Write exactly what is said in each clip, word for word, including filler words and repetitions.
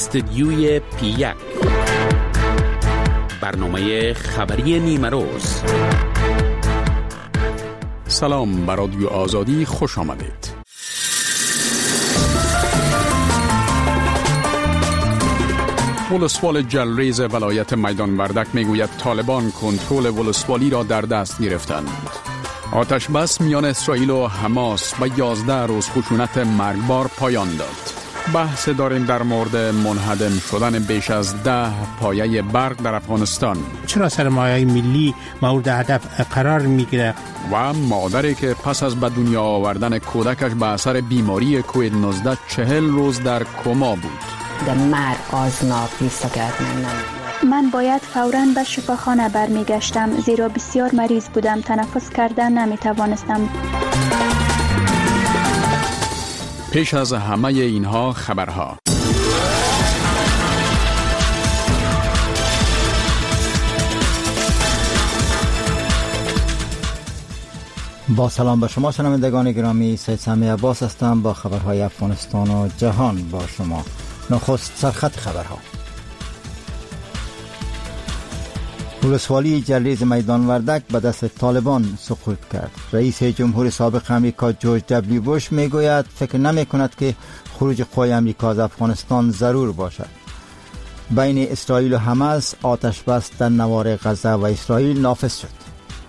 استدیوی پی یک، برنامه خبری نیمه روز. سلام، بر رادیو آزادی خوش آمدید. ولسوال جلریز ولایت میدان وردک میگوید طالبان کنترل ولسوالی را در دست گرفتند. آتش بس میان اسرائیل و حماس با یازده روز خشونت مرگبار پایان داد. بحث داریم در مورد منهدم شدن بیش از ده پایه برق در افغانستان. چرا سرمایه ملی مورد هدف قرار میگیره؟ و مادری که پس از به دنیا آوردن کودکش به اثر بیماری کووید نوزده چهل روز در کما بود. در مرگ آزناک ایستگاه من باید فوراً به شفاخانه برمیگشتم، زیرا بسیار مریض بودم، تنفس کردن نمیتوانستم. پیش از همه اینها خبرها. با سلام به شما شنوندگان گرامی، سید سمی عباس هستم با خبرهای افغانستان و جهان با شما. نخست سرخط خبرها. ولسوالی جلریز میدان وردک به دست طالبان سقوط کرد. رئیس جمهور سابق امریکا جورج دبلیو بوش میگوید فکر نمی کند که خروج قوای امریکا از افغانستان ضرور باشد. بین اسرائیل و حماس آتش بس در نوار غزه و اسرائیل نافذ شد.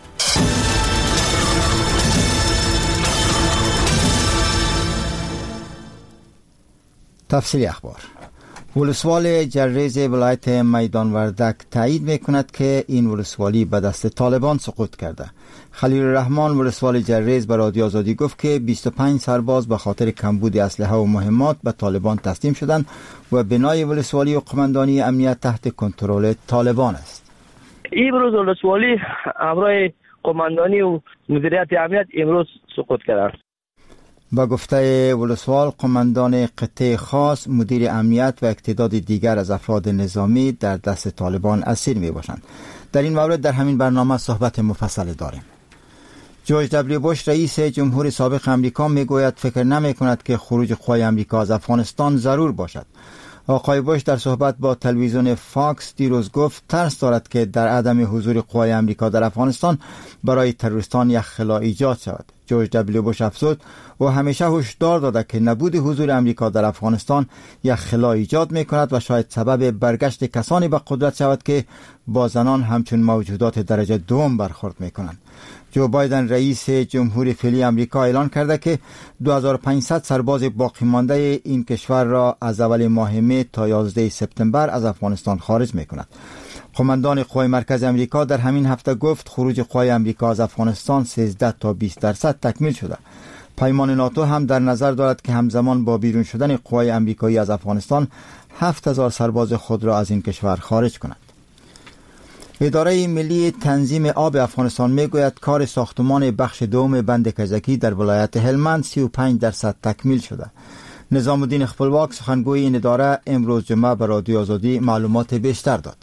تفصیل اخبار. ولسوال جلریز ولایت میدان وردک تایید میکند که این ولسوالی به دست طالبان سقوط کرده. خلیل الرحمن ولسوال جلریز به رادیو آزادی گفت که بیست و پنج سرباز به خاطر کمبود اسلحه و مهمات به طالبان تسلیم شدند و بنای ولسوالی و قماندانی امنیت تحت کنترل طالبان است. امروز ولسوالی همراه قماندانی و مدیریت امنیت امروز سقوط کرده. با گفته ولسوال، قماندان قطعه خاص، مدیر امنیت و اقتداد دیگر از افراد نظامی در دست طالبان اسیر می باشند. در این مورد در همین برنامه صحبت مفصل داریم. جورج دبلیو بوش رئیس جمهور سابق امریکا می گوید فکر نمی کند که خروج قوای امریکا از افغانستان ضرور باشد. آقای بوش در صحبت با تلویزیون فاکس دیروز گفت ترس دارد که در عدم حضور قوای امریکا در افغانستان برای تروریستان یک خلا ایجاد شود. جورج دبلیو بوش افزود و همیشه هشدار داده که نبود حضور امریکا در افغانستان یک خلا ایجاد می کند و شاید سبب برگشت کسانی به قدرت شود که با زنان همچون موجودات درجه دوم برخورد می کنند. جو بایدن رئیس جمهور فعلی امریکا اعلان کرده که دو هزار و پانصد سرباز باقی مانده این کشور را از اول ماه می تا یازده سپتامبر از افغانستان خارج می کند. قماندان قوای مرکز امریکا در همین هفته گفت خروج قوای امریکا از افغانستان سیزده تا بیست درصد تکمیل شده. پیمان ناتو هم در نظر دارد که همزمان با بیرون شدن قوای امریکایی از افغانستان هفت هزار سرباز خود را از این کشور خارج کند. اداره ملی تنظیم آب افغانستان میگوید کار ساختمان بخش دوم بند کجکی در ولایت هلمند سی و پنج درصد تکمیل شده. نظام الدین خپلواک سخنگوی این اداره امروز جمعه به رادیو آزادی معلومات بیشتر داد.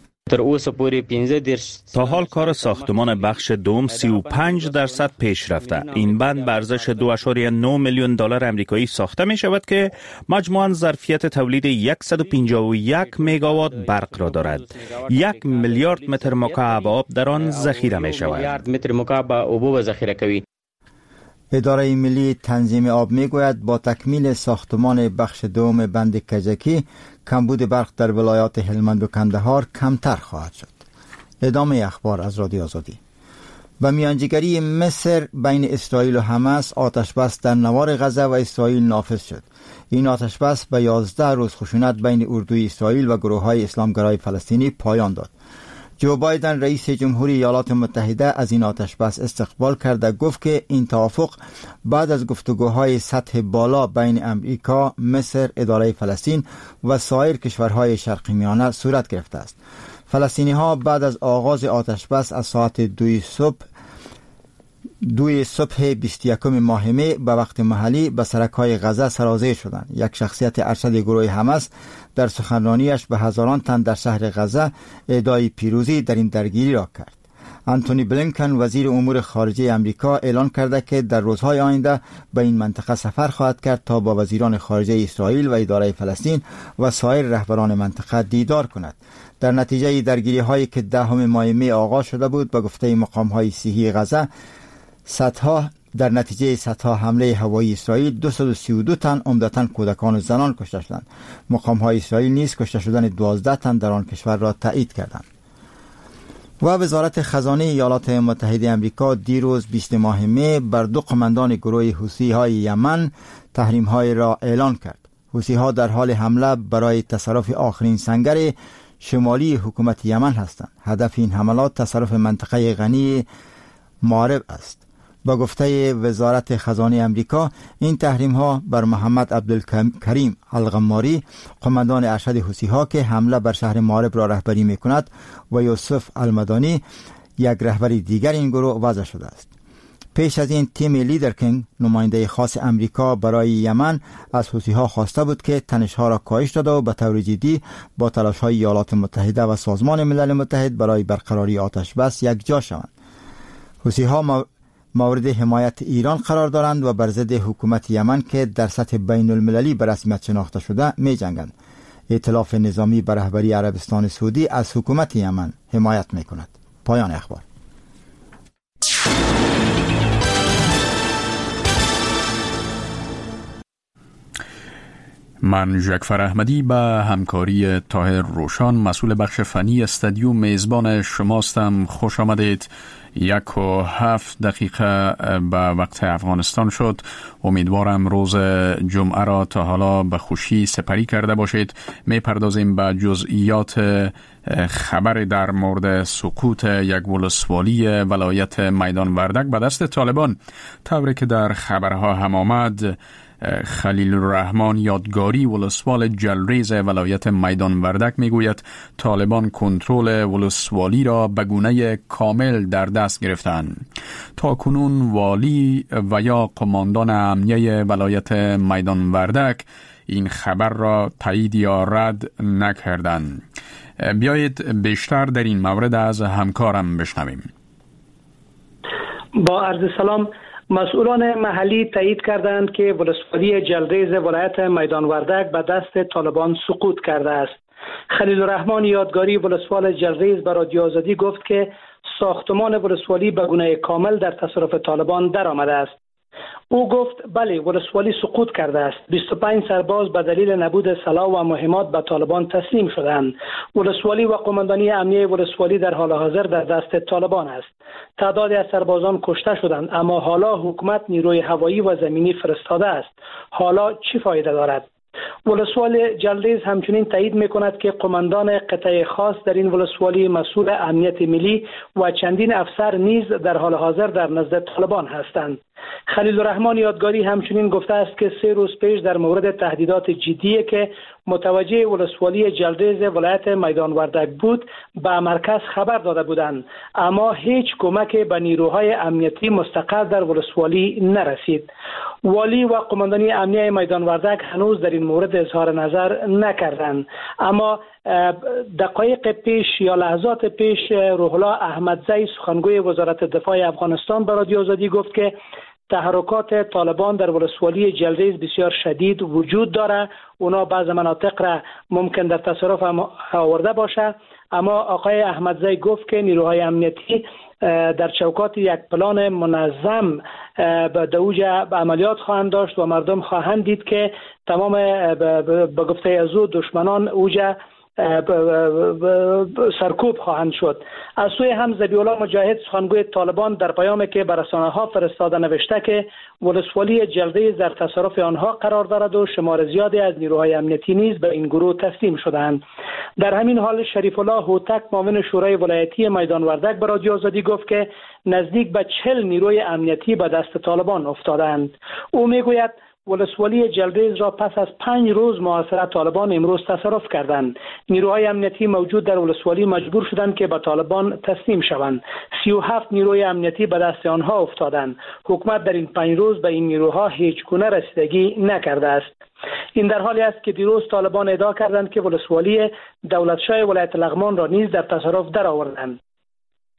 تا حال کار ساختمان بخش دوم سی و پنج درصد پیش رفته. این بند به ارزش دو ممیز نه میلیون دلار آمریکایی ساخته می شود که مجموعاً ظرفیت تولید صد و پنجاه و یک مگاوات برق را دارد. یک میلیارد متر مکعب آب در آن ذخیره می شود. اداره ملی تنظیم آب میگوید با تکمیل ساختمان بخش دوم بند کجکی کمبود برق در ولایات هلمند و کندهار کمتر خواهد شد. ادامه اخبار از رادیو آزادی. به میانجیگری مصر بین اسرائیل و حماس آتش بس در نوار غزه و اسرائیل نافذ شد. این آتش بس به یازده روز خشونت بین اردوی اسرائیل و گروه‌های اسلامگرای فلسطینی پایان داد. جو بایدن رئیس جمهوری ایالات متحده از این آتش بس استقبال کرده گفت که این توافق بعد از گفتگوهای سطح بالا بین امریکا، مصر، اداره فلسطین و سایر کشورهای شرق میانه صورت گرفته است. فلسطینی ها بعد از آغاز آتش بس از ساعت دوی صبح دوی صبح بیست و یکم ماه می به وقت محلی به سرک‌های غزه سرازیر شدند. یک شخصیت ارشد گروه حماس در سخنرانیش به هزاران تن در شهر غزه ادعای پیروزی در این درگیری را کرد. انتونی بلینکن وزیر امور خارجه امریکا اعلان کرده که در روزهای آینده به این منطقه سفر خواهد کرد تا با وزیران خارجه اسرائیل و اداره فلسطین و سایر رهبران منطقه دیدار کند. در نتیجه درگیری هایی که دهم ماه می آغاز شده بود، به گفته مقام های صحی غزه، صدها در نتیجه صدها حمله هوایی اسرائیل دویست و سی و دو تن عمدتاً کودکان و زنان کشته شدند. مقام های اسرائیل نیز کشته شدن دوازده تن در آن کشور را تایید کردند. و وزارت خزانه ایالات متحده آمریکا دیروز بیست ماه می بر دو قماندان گروه حوثی های یمن تحریم های را اعلان کرد. حوثی ها در حال حمله برای تصرف آخرین سنگر شمالی حکومت یمن هستند. هدف این حملات تصرف منطقه غنی مارب است. با گفته وزارت خزانه امریکا، این تحریم ها بر محمد عبدالکریم الغماری، قماندان ارشد حوثی ها که حمله بر شهر مارب را رهبری می کند، و یوسف المدانی، یک رهبر دیگر این گروه وضع شده است. پیش از این تیم لیدرکینگ، نماینده خاص امریکا برای یمن، از حوثی ها خواسته بود که تنش ها را کاهش داده و به طور جدی با تلاش های ایالات متحده و سازمان ملل متحد برای برقراری آتش بس یک جا شوند. حوثی ها مورد حمایت ایران قرار دارند و بر ضد حکومت یمن که در سطح بین المللی به رسمیت شناخته شده می جنگند. ائتلاف نظامی به رهبری عربستان سعودی از حکومت یمن حمایت می کند. پایان اخبار. من جعفر احمدی به همکاری طاهر روشان، مسئول بخش فنی استادیوم، میزبان شماستم. خوش آمدید. یک و هفت دقیقه به وقت افغانستان شد. امیدوارم روز جمعه را تا حالا به خوشی سپری کرده باشید. می پردازیم به جزئیات خبر در مورد سقوط یک ولسوالی ولایت میدان وردک به دست طالبان. طوری که در خبرها هم آمد، خلیل الرحمن یادگاری ولسوال جلریز ولایت میدان وردک میگوید طالبان کنترل ولسوالی را به گونه کامل در دست گرفتند. تا کنون والی و یا قماندان امنیه ولایت میدان وردک این خبر را تایید یا رد نکردند. بیایید بیشتر در این مورد از همکارم بشنویم. با عرض سلام، مسئولان محلی تایید کردند که ولسوالی جلریز ولایت میدان وردک به دست طالبان سقوط کرده است. خلیل الرحمن یادگاری ولسوال جلریز به رادیو آزادی گفت که ساختمان ولسوالی به گونه کامل در تصرف طالبان درآمده است. او گفت بله، ولسوالی سقوط کرده است. بیست و پنج سرباز به دلیل نبود سلاح و مهمات به طالبان تسلیم شدند. ولسوالی و قماندانی امنیه ولسوالی در حال حاضر در دست طالبان است. تعدادی از سربازان کشته شدند، اما حالا حکومت نیروی هوایی و زمینی فرستاده است. حالا چی فایده دارد؟ ولسوال جلریز همچنین تایید می‌کند که قماندان قطعه خاص در این ولسوالی مسئول امنیت ملی و چندین افسر نیز در حال حاضر در نزد طالبان هستند. خلیل الرحمن یادگاری همچنین گفته است که سه روز پیش در مورد تهدیدات جدی که متوجه ولسوالی جلریز ولایت میدان وردک بود به مرکز خبر داده بودند، اما هیچ کمک به نیروهای امنیتی مستقر در ولسوالی نرسید. والی و قماندانی امنیه میدان وردک هنوز در این مورد اظهار نظر نکردند، اما دقایق پیش یا لحظات پیش روح الله احمدزی سخنگوی وزارت دفاع افغانستان به رادیو آزادی گفت که تحرکات طالبان در ولسوالی جلریز بسیار شدید وجود داره. اونا بعض مناطق را ممکن در تصرف آورده باشه، اما آقای احمدزی گفت که نیروهای امنیتی در چوکات یک پلان منظم به دوج عملیات خواهند داشت و مردم خواهند دید که تمام به گفته از او دشمنان اوجه سرکوب خواهند شد. از سوی هم ذبیح الله مجاهد سخنگوی طالبان در پیامی که به رسانه‌ها فرستاده نوشته که ولسوالی جلریز در تصرف آنها قرار دارد و شمار زیادی از نیروهای امنیتی نیز به این گروه تسلیم شدند. در همین حال شریف الله هوتک معاون شورای ولایتی میدان وردک به رادیو آزادی گفت که نزدیک به چهل نیروی امنیتی به دست طالبان افتادند. او میگوید ولسوالی جلریز را پس از پنج روز محاصره طالبان امروز تصرف کردند. نیروهای امنیتی موجود در ولسوالی مجبور شدند که به طالبان تسلیم شوند. سی و هفت نیروی امنیتی به دست آنها افتادند. حکومت در این پنج روز به این نیروها هیچ گونه رسیدگی نکرده است. این در حالی است که دیروز طالبان ادعا کردند که ولسوالی دولتشاه ولایت لغمان را نیز در تصرف درآوردند.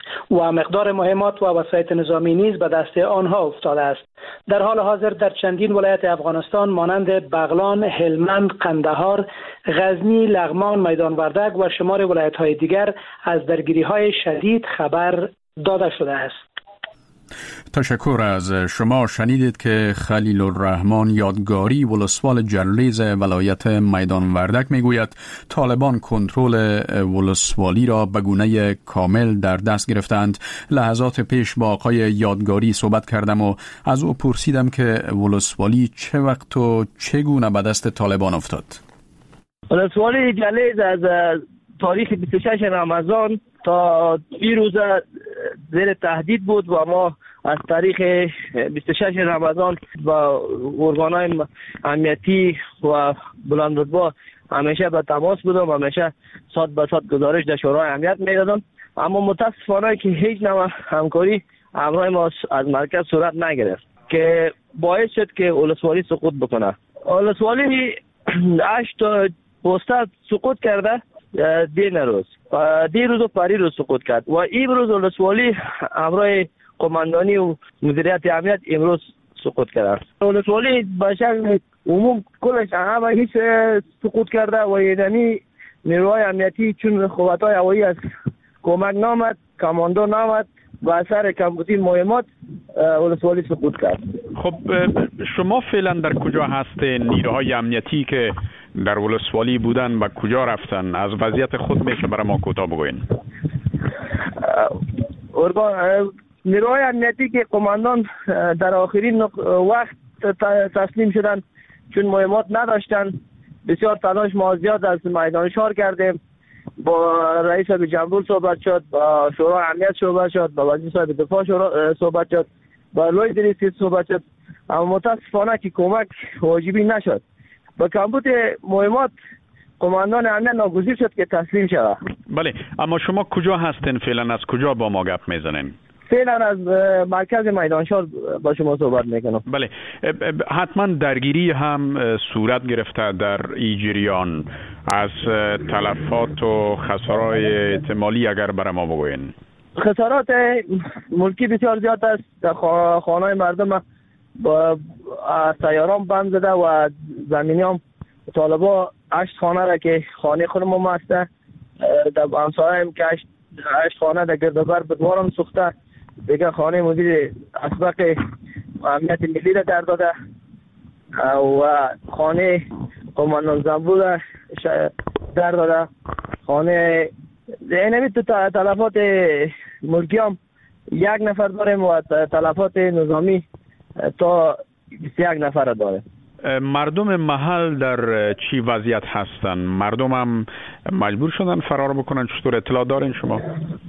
و مقدار مهمات و وسایط نظامی نیز به دست آنها افتاده است. در حال حاضر در چندین ولایت افغانستان مانند بغلان، هلمند، قندهار، غزنی، لغمان، میدان وردک و شمار ولایت‌های دیگر از درگیری‌های شدید خبر داده شده است. تشکر از شما. شنیدید که خلیل الرحمن یادگاری ولسوال جلریز ولایت میدان وردک میگوید طالبان کنترل ولسوالی را به گونه کامل در دست گرفتند. لحظات پیش با آقای یادگاری صحبت کردم و از او پرسیدم که ولسوالی چه وقت و چگونه به دست طالبان افتاد. ولسوالی جلریز از تاریخ بیست و شش رمضان تا این روز زیر تهدید بود و ما از تاریخ بیست و شش رمضان با ارگان‌های امنیتی و بلندرتبه همیشه به تماس بودم، همیشه ساعت به ساعت گزارش در شورای امنیت میدادم، اما متاسفانه که هیچ نوع همکاری همراه ما از مرکز صورت نگرفت که باعث شد که ولسوالی سقوط بکنه. ولسوالی هشت پوسته سقوط کرده دین روز دی روز و پری روز سقوط کرد و این روز ولسوالی همراه قماندانی و مدیریت امنیت امروز سقوط کرد. ولسوالی به شکل عموم کلش همه هیچ سقوط کرده و یعنی نیروهای امنیتی چون قوت‌های هوایی از کمک نامد، کماندو نامد و اثر کمبودی مهمات ولسوالی سقوط کرد. خب شما فعلا در کجا هستین؟ نیروهای امنیتی که در ولسوالی بودن و کجا رفتن؟ از وضعیت خود میشه برای ما کوتاه بگوین. نیروهای امنیتی که قماندان در آخرین وقت تسلیم شدن چون مهمات نداشتن، بسیار تلاش ما زیاد از میدان شهر کردیم، با رئیس صاحب جمهور صحبت شد، با شورای امنیت صحبت شد، با وزیر صاحب دفاع صحبت شد، با لوی دریسی صحبت شد، اما متاسفانه که کمک واجبی نشد. با کمبود مهمات قماندان امنیت ناگزیر شد که تسلیم شود. بله، اما شما کجا هستین فعلا؟ از کجا با ما گپ میزنین؟ فعلا از مرکز میدان شهر با شما صحبت میکنم. بله، حتما درگیری هم صورت گرفته در این جریان. از تلفات و خسارات احتمالی اگر برای ما بگوین. خسارات ملکی بسیار زیاد است. در خانه‌های مردم با سیاران بم زده و زمینی هم طالبا هشت خانه را که خانه خودم هسته، در همسایه هم که هشت خانه در گردبر بدوارم سوخته، دیگه خانه مدیر اسبق امنیت ملی را در داده و خانه قماندان زنبور را در داده. خانه اینمی تو تلفات ملکی هم یک نفر داریم و تلفات نظامی تا بیست و یک نفر داره. مردم محل در چی وضعیت هستن؟ مردم هم مجبور شدن فرار بکنن؟ چطور اطلاع دارین شما؟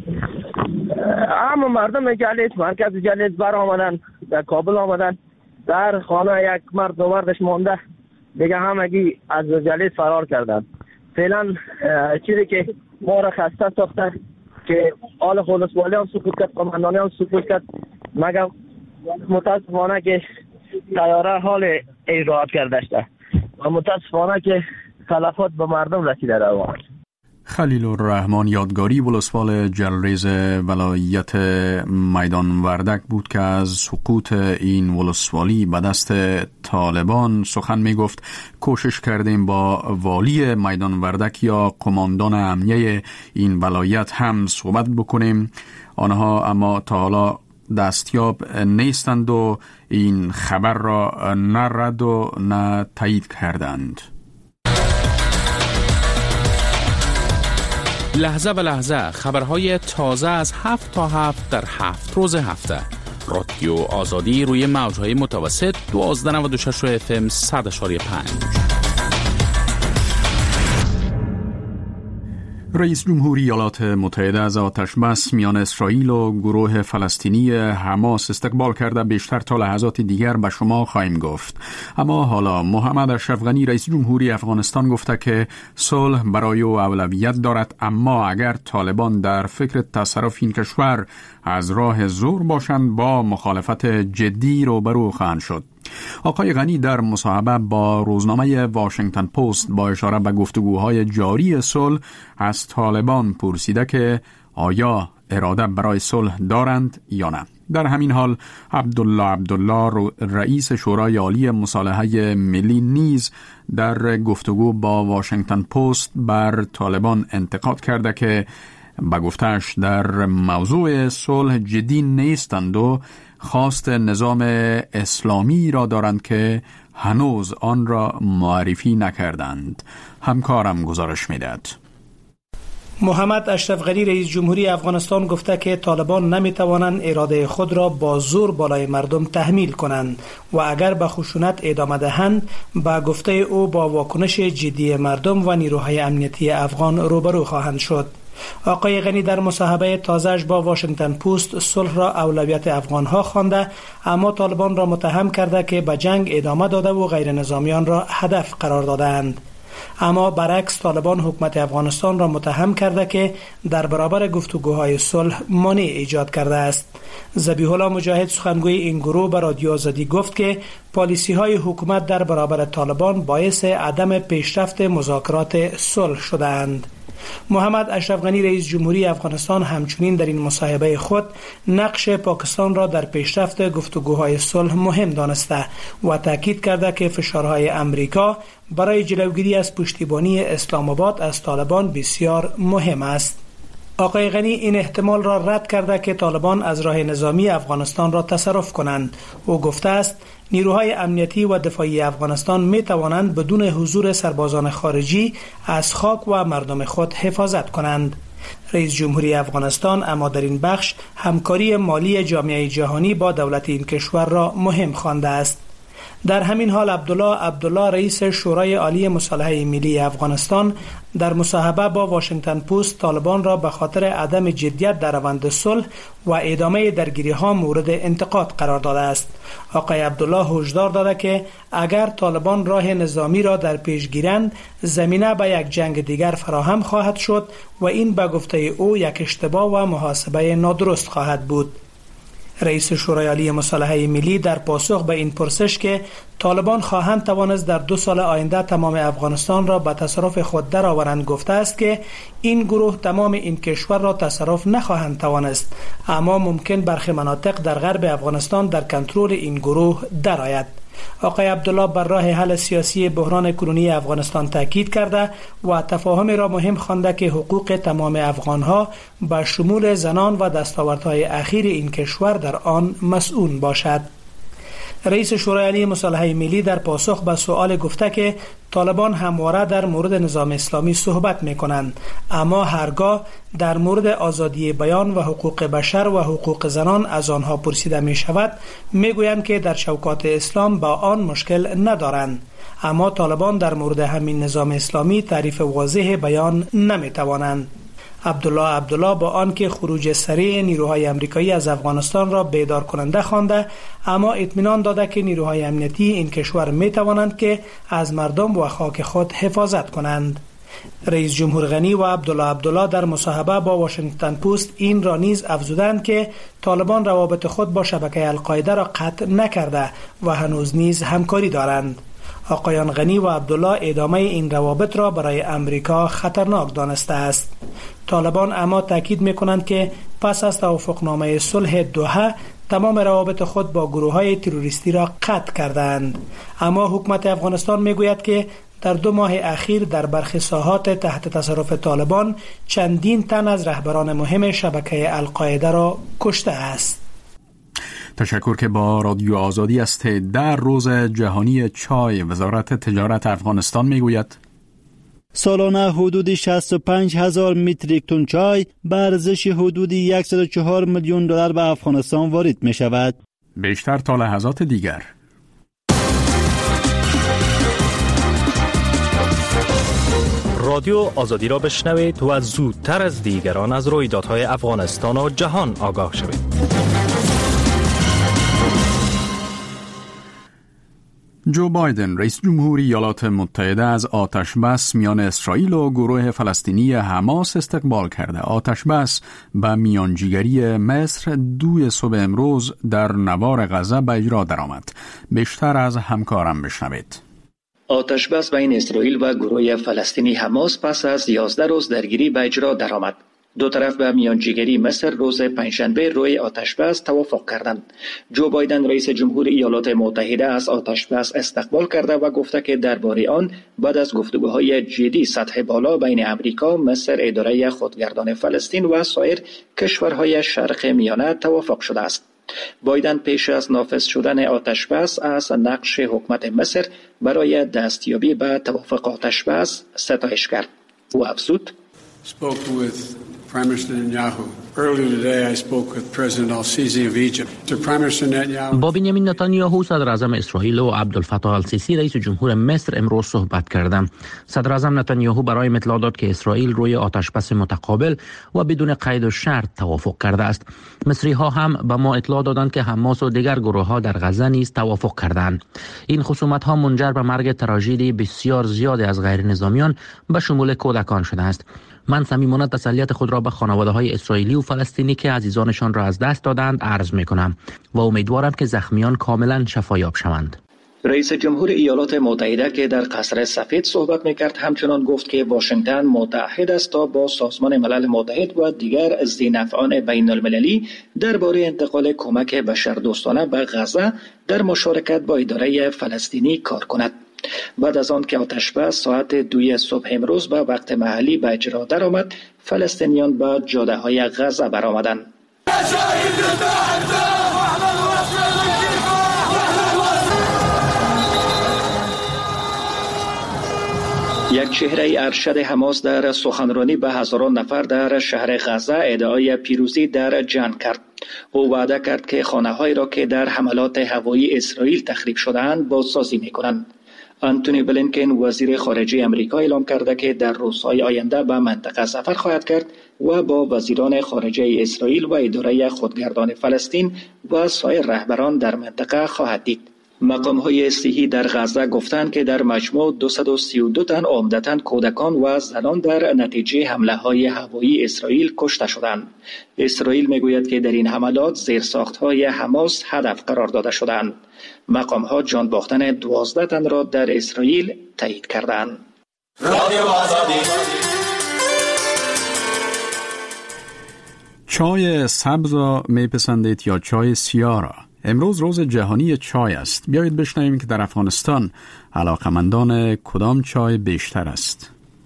اما مردم جلیز، مرکز جلیز بر آمدن، در کابل آمدن، در خانه یک مرد و مردش مانده، دیگه همگی از جلیز فرار کردن. فعلا چیزی که ما را خسته ساخته که آل ولسوالی هم سقوط کرد، قماندانی هم سقوط کرد، مگر متاسفانه که تیاره حال اجراعات کرده شده و متاسفانه که تلفات به مردم رسیده در واقع. خلیل الرحمن یادگاری ولسوال جلریز ولایت میدان وردک بود که از سقوط این ولسوالی به دست طالبان سخن می گفت. کوشش کردیم با والی میدان وردک یا قماندان امنیه این ولایت هم صحبت بکنیم، آنها اما تا حالا دستیاب نیستند و این خبر را نه رد و نه تایید کردند. لحظه به لحظه خبرهای تازه از هفت تا هفت در هفت روز هفته. رادیو آزادی روی موجهای متوسط دوازده نود و شش اف ام صد اشاری پنج. رئیس جمهوری ایالات متحده از آتش بس میان اسرائیل و گروه فلسطینی حماس استقبال کرده. بیشتر تا لحظات دیگر به شما خواهیم گفت. اما حالا محمد اشرف غنی رئیس جمهوری افغانستان گفته که صلح برای او اولویت دارد، اما اگر طالبان در فکر تصرف این کشور از راه زور باشند با مخالفت جدی روبرو خواهند شد. آقای غنی در مصاحبه با روزنامه واشنگتن پست با اشاره به گفتگوهای جاری صلح از طالبان پرسیده که آیا اراده برای صلح دارند یا نه. در همین حال عبدالله عبدالله رئیس شورای عالی مصالحه ملی نیز در گفتگو با واشنگتن پست بر طالبان انتقاد کرده که با گفتش در موضوع صلح جدی نیستند و خواست نظام اسلامی را دارند که هنوز آن را معرفی نکردند. همکارم گزارش می‌دهد. محمد اشرف غنی رئیس جمهوری افغانستان گفته که طالبان نمیتوانند اراده خود را با زور بالای مردم تحمیل کنند و اگر به خشونت ادامه دهند به گفته او با واکنش جدی مردم و نیروهای امنیتی افغان روبرو خواهند شد. آقای غنی در مصاحبه تازه‌اش با واشنگتن پست صلح را اولویت افغانها خوانده، اما طالبان را متهم کرده که به جنگ ادامه داده و غیر نظامیان را هدف قرار دادند. اما برعکس طالبان حکومت افغانستان را متهم کرده که در برابر گفتگوهای صلح مانع ایجاد کرده است. ذبیح الله مجاهد سخنگوی این گروه به رادیو آزادی گفت که پالیسی های حکومت در برابر طالبان باعث عدم پیشرفت مذاکرات صلح شدند. محمد اشرف غنی رئیس جمهوری افغانستان همچنین در این مصاحبه خود نقش پاکستان را در پیشرفت گفتگوهای صلح مهم دانسته و تاکید کرده که فشارهای امریکا برای جلوگیری از پشتیبانی اسلام آباد از طالبان بسیار مهم است. آقای غنی این احتمال را رد کرده که طالبان از راه نظامی افغانستان را تصرف کنند. او گفته است نیروهای امنیتی و دفاعی افغانستان می توانند بدون حضور سربازان خارجی از خاک و مردم خود حفاظت کنند. رئیس جمهوری افغانستان اما در این بخش همکاری مالی جامعه جهانی با دولت این کشور را مهم خوانده است. در همین حال عبدالله عبدالله رئیس شورای عالی مصالحه ملی افغانستان در مصاحبه با واشنگتن پست طالبان را به خاطر عدم جدیت در روند صلح و ادامه درگیری ها مورد انتقاد قرار داده است. آقای عبدالله هشدار داده که اگر طالبان راه نظامی را در پیش گیرند زمینه به یک جنگ دیگر فراهم خواهد شد و این به گفته او یک اشتباه و محاسبه نادرست خواهد بود. رئیس شورای عالی مصالحه ملی در پاسخ به این پرسش که طالبان خواهند توانست در دو سال آینده تمام افغانستان را به تصرف خود درآورند گفته است که این گروه تمام این کشور را تصرف نخواهند توانست، اما ممکن برخی مناطق در غرب افغانستان در کنترل این گروه درآید. آقای عبدالله بر راه حل سیاسی بحران کنونی افغانستان تاکید کرده و تفاهم را مهم خوانده که حقوق تمام افغانها به شمول زنان و دستاوردهای اخیر این کشور در آن مسئول باشد. رئیس شورای عالی مصالحه ملی در پاسخ به سؤال گفته که طالبان همواره در مورد نظام اسلامی صحبت می کنند، اما هرگاه در مورد آزادی بیان و حقوق بشر و حقوق زنان از آنها پرسیده می شود می گویند که در شوکات اسلام با آن مشکل ندارند، اما طالبان در مورد همین نظام اسلامی تعریف واضح بیان نمی توانند. عبدالله عبدالله با آنکه خروج سریع نیروهای امریکایی از افغانستان را بیدار کننده خوانده، اما اطمینان داده که نیروهای امنیتی این کشور می توانند که از مردم و خاک خود حفاظت کنند. رئیس جمهور غنی و عبدالله عبدالله در مصاحبه با واشنگتن پست این را نیز افزودند که طالبان روابط خود با شبکه القاعده را قطع نکرده و هنوز نیز همکاری دارند. آقایان غنی و عبدالله ادامه این روابط را برای امریکا خطرناک دانسته است. طالبان اما تاکید می‌کنند که پس از توافقنامه صلح دوحه تمام روابط خود با گروه‌های تروریستی را قطع کردند، اما حکومت افغانستان می‌گوید که در دو ماه اخیر در برخی ساحات تحت تصرف طالبان چندین تن از رهبران مهم شبکه القاعده را کشته است. تشکر که با رادیو آزادی است. در روز جهانی چای وزارت تجارت افغانستان میگوید سالانه حدود شصت و پنج هزار متریک تن چای به ارزش حدود صد و چهار میلیون دلار به افغانستان وارد می شود. بیشتر تا لحظات دیگر. رادیو آزادی را بشنوید و زودتر از دیگران از رویدادهای افغانستان و جهان آگاه شوید. جو بایدن رئیس جمهوری ایالات متحده از آتش بس میان اسرائیل و گروه فلسطینی حماس استقبال کرده. آتش بس به میانجیگری مصر دوی صبح امروز در نوار غزه به اجرا درآمد. بیشتر از همکارم بشنوید. آتش بس بین اسرائیل و گروه فلسطینی حماس پس از یازده روز درگیری به اجرا درآمد. دو طرف به میانجیگری مصر روز پنجشنبه روی آتشبس توافق کردند. جو بایدن رئیس جمهور ایالات متحده از آتشبس استقبال کرده و گفته که درباره آن بعد از گفتگوهای جدی سطح بالا بین امریکا، مصر، اداره خودگردان فلسطین و سایر کشورهای شرق میانه توافق شده است. بایدن پیش از نافذ شدن آتشبس از نقش حکومت مصر برای دستیابی به توافق آتشبس ستایش کرد. او افزود: spoke with Prime Minister Netanyahu. Earlier today I spoke with President al-Sisi of Egypt. To Prime Minister Netanyahu. با بنیامین نتانیاهو صدر اعظم اسرائیل و عبدالفتاح السیسی رئیس جمهور مصر امروز صحبت کردند. صدر اعظم نتانیاهو برای اطلاع داد که اسرائیل روی آتشبس متقابل و بدون قید و شرط توافق کرده است. مصری ها هم به ما اطلاع دادند که حماس و دیگر گروه ها در غزه نیز توافق کردند. این خصومت ها منجر به مرگ تراژدی بسیار زیادی از غیر نظامیان به شمول کودکان شده است. من صمیمانه تسلیت خود را به خانواده‌های اسرائیلی و فلسطینی که عزیزانشان را از دست دادند عرض می‌کنم و امیدوارم که زخمیان کاملا شفایاب شوند. رئیس جمهور ایالات متحده که در قصر سفید صحبت می‌کرد همچنان گفت که واشنگتن متحد است تا با سازمان ملل متحد و دیگر ذی‌نفعان بین‌المللی درباره انتقال کمک بشردوستانه به غزه در مشارکت با اداره فلسطینی کار کند. بعد از آن که آتشبس ساعت دوی صبح امروز به وقت محلی به اجرا درآمد، فلسطینیان به جاده‌های غزه برآمدند. یک چهره ارشد حماس در سخنرانی به هزاران نفر در شهر غزه ادعای پیروزی در جنگ کرد. او وعده کرد که خانه‌هایی را که در حملات هوایی اسرائیل تخریب شده‌اند بازسازی می‌کنند. آنتونی بلینکن وزیر خارجه امریکا اعلام کرده که در روزهای آینده به منطقه سفر خواهد کرد و با وزیران خارجه اسرائیل و اداره خودگردان فلسطین و سایر رهبران در منطقه خواهد دید. مقام‌های صحی در غزه گفتند که در مجموع دویست و سی و دو تن عمدتاً کودکان و زنان در نتیجه حمله‌های هوایی اسرائیل کشته شدند. اسرائیل میگوید که در این حملات زیرساخت‌های حماس هدف قرار داده شدند. مقام‌ها جان باختن دوازده تن را در اسرائیل تایید کردند. چای سبز را میپسندید یا چای سیاه را؟ امروز روز جهانی چای است. بیایید بشنویم که در افغانستان علاقمندان کدام چای بیشتر است.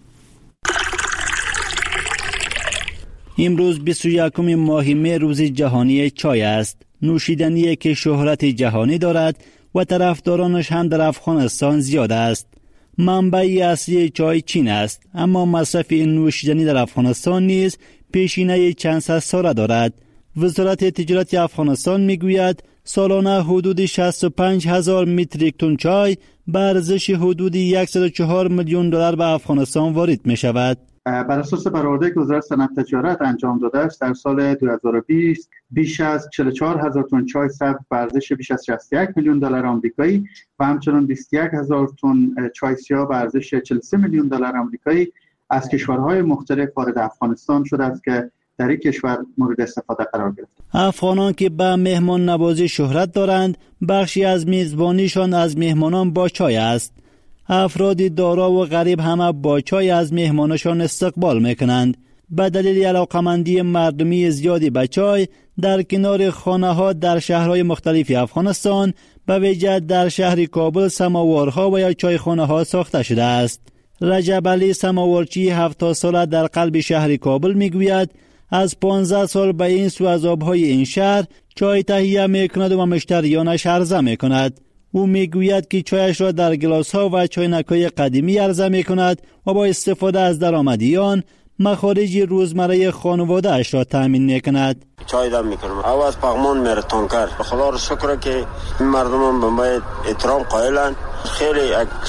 امروز بیست و یکم ماه مه روز جهانی چای است. نوشیدنی که شهرت جهانی دارد و طرفدارانش هم در افغانستان زیاد است. منبع اصلی چای چین است، اما مصرف این نوشیدنی در افغانستان نیز پیشینه چند صد ساله دارد. وزارت تجارت افغانستان میگوید سالانه حدود شصت و پنج هزار متریک تن چای به ارزش حدود صد و چهار میلیون دلار به افغانستان وارد می شود. بر اساس برآورده که وزارت صنعت تجارت انجام داده است، در سال دو هزار و بیست بیش از چهل و چهار هزار تن چای سبز به ارزش بیش از شصت و یک میلیون دلار آمریکایی و همچنین بیست و یک هزار تن چای سیاه به ارزش چهل و سه میلیون دلار آمریکایی از کشورهای مختلف وارد افغانستان شده است که در این کشور مورد استفاده قرار گرفت. افغانان که به مهمان نوازی شهرت دارند، بخشی از میزبانیشان از مهمانان با چای است. افراد دارا و غریب همه با چای از مهمانشان استقبال میکنند. به دلیل علاقمندی مردمی زیادی به چای، در کنار خانه ها در شهرهای مختلف افغانستان، به ویژه در شهر کابل سماوارها و یا چایخانه ها ساخته شده است. رجب علی سماوارچی هفتاد ساله در قلب شهر کابل میگوید از پانزده سال به این سو از آبهای این شهر چای تهیه میکند و مشتریانش عرضه میکند. او میگوید که چایش را در گلاس ها و چاینک‌های قدیمی عرضه میکند و با استفاده از درآمدی آن مخارج روزمره خانواده اش را تامین میکند. چای دم میکنم او از پغمان میره تانکر. خدا رو شکر که این مردم به ما احترام قائلن. خیلی